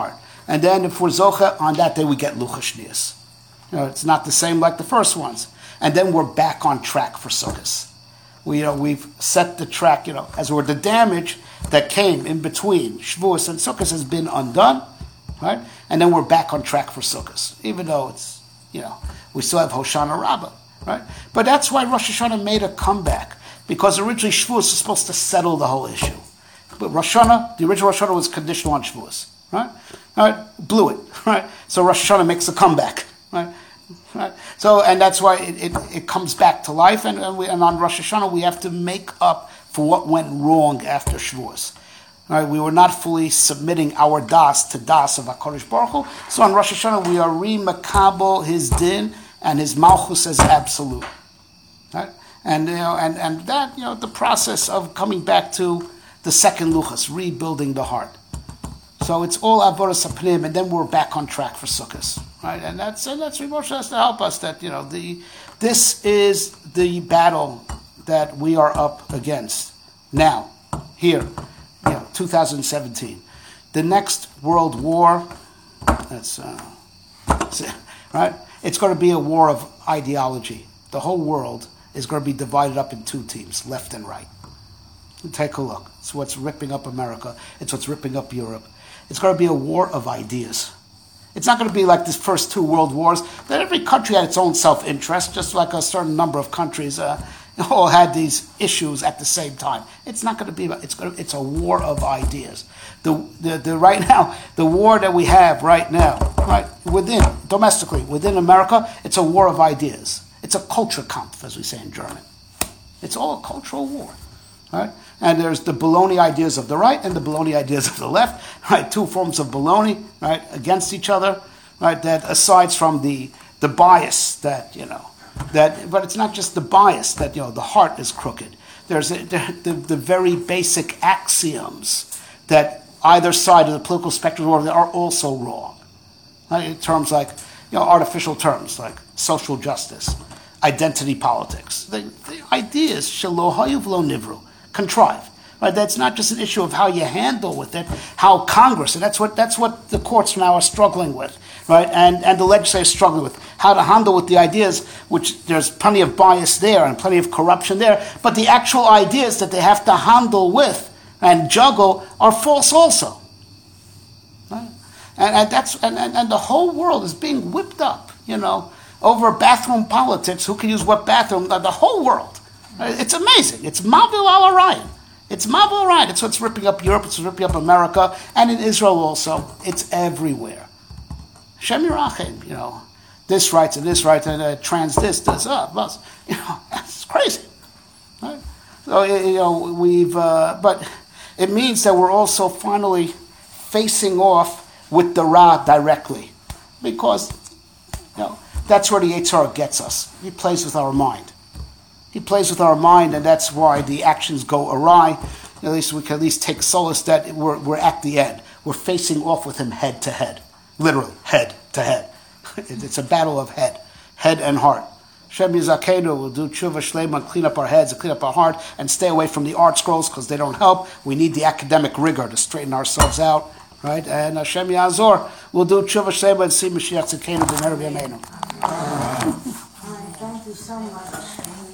And then if we're Zocha, on that day we get Lucha Shnias. It's not the same like the first ones. And then we're back on track for Sukkot. We've set the track, as where the damage that came in between Shavuos and Sukkot has been undone, right? And then we're back on track for Sukkot, even though it's, we still have Hoshana Rabbah, right? But that's why Rosh Hashanah made a comeback, because originally Shavuos was supposed to settle the whole issue. But Rosh Hashanah, the original Rosh Hashanah was conditional on Shavuos, right? All right, blew it, right? So Rosh Hashanah makes a comeback, right? Right. So, and that's why it comes back to life, and on Rosh Hashanah we have to make up for what went wrong after Shavuos. Right? We were not fully submitting our das to das of HaKadosh Baruch Hu. So on Rosh Hashanah we are re-makabel his din and his malchus as absolute. Right? And and that the process of coming back to the second luchas, rebuilding the heart. So it's all avodas hapnim, and then we're back on track for Sukkot, right? And that's Moshe has to help us. That this is the battle that we are up against now, here, 2017. The next world war, right? It's going to be a war of ideology. The whole world is going to be divided up in two teams, left and right. Take a look. It's what's ripping up America. It's what's ripping up Europe. It's going to be a war of ideas. It's not going to be like the first two world wars, that every country had its own self-interest, just like a certain number of countries all had these issues at the same time. It's not going to be about, it's a war of ideas. The right now, the war that we have right now, right, domestically, within America, it's a war of ideas. It's a Kulturkampf, as we say in German. It's all a cultural war. Right? And there's the baloney ideas of the right and the baloney ideas of the left, right? Two forms of baloney, right, against each other, right? That aside from the bias that, but it's not just the bias that, the heart is crooked. There's the very basic axioms that either side of the political spectrum are also wrong. Right? In terms like, artificial terms like social justice, identity politics. The ideas, shelo hayu v'lo nivru, contrived. Right? That's not just an issue of how you handle with it, how Congress, and that's what the courts now are struggling with, right? And the legislature is struggling with, how to handle with the ideas, which there's plenty of bias there and plenty of corruption there, but the actual ideas that they have to handle with and juggle are false also. Right? And the whole world is being whipped up, over bathroom politics, who can use what bathroom, the whole world. It's amazing. It's Mavil al Orion. It's Mavil Orion. It's what's ripping up Europe. It's ripping up America, and in Israel also. It's everywhere. Shem Yirachem, this right and this right and trans this up. It's crazy. Right? So but it means that we're also finally facing off with the Ra directly, because that's where the Yetzer Hara gets us. He plays with our mind. He plays with our mind, and that's why the actions go awry. At least we can at least take solace that we're at the end. We're facing off with him head to head. Literally, head to head. It's a battle of head and heart. Shem Yizakenu will do tshuva shleima and clean up our heads and clean up our heart and stay away from the art scrolls because they don't help. We need the academic rigor to straighten ourselves out, right? And Hashem Yazor will do tshuva shleima and see Mashiach Tzidkenu b'meru b'yameinu. Thank you so much.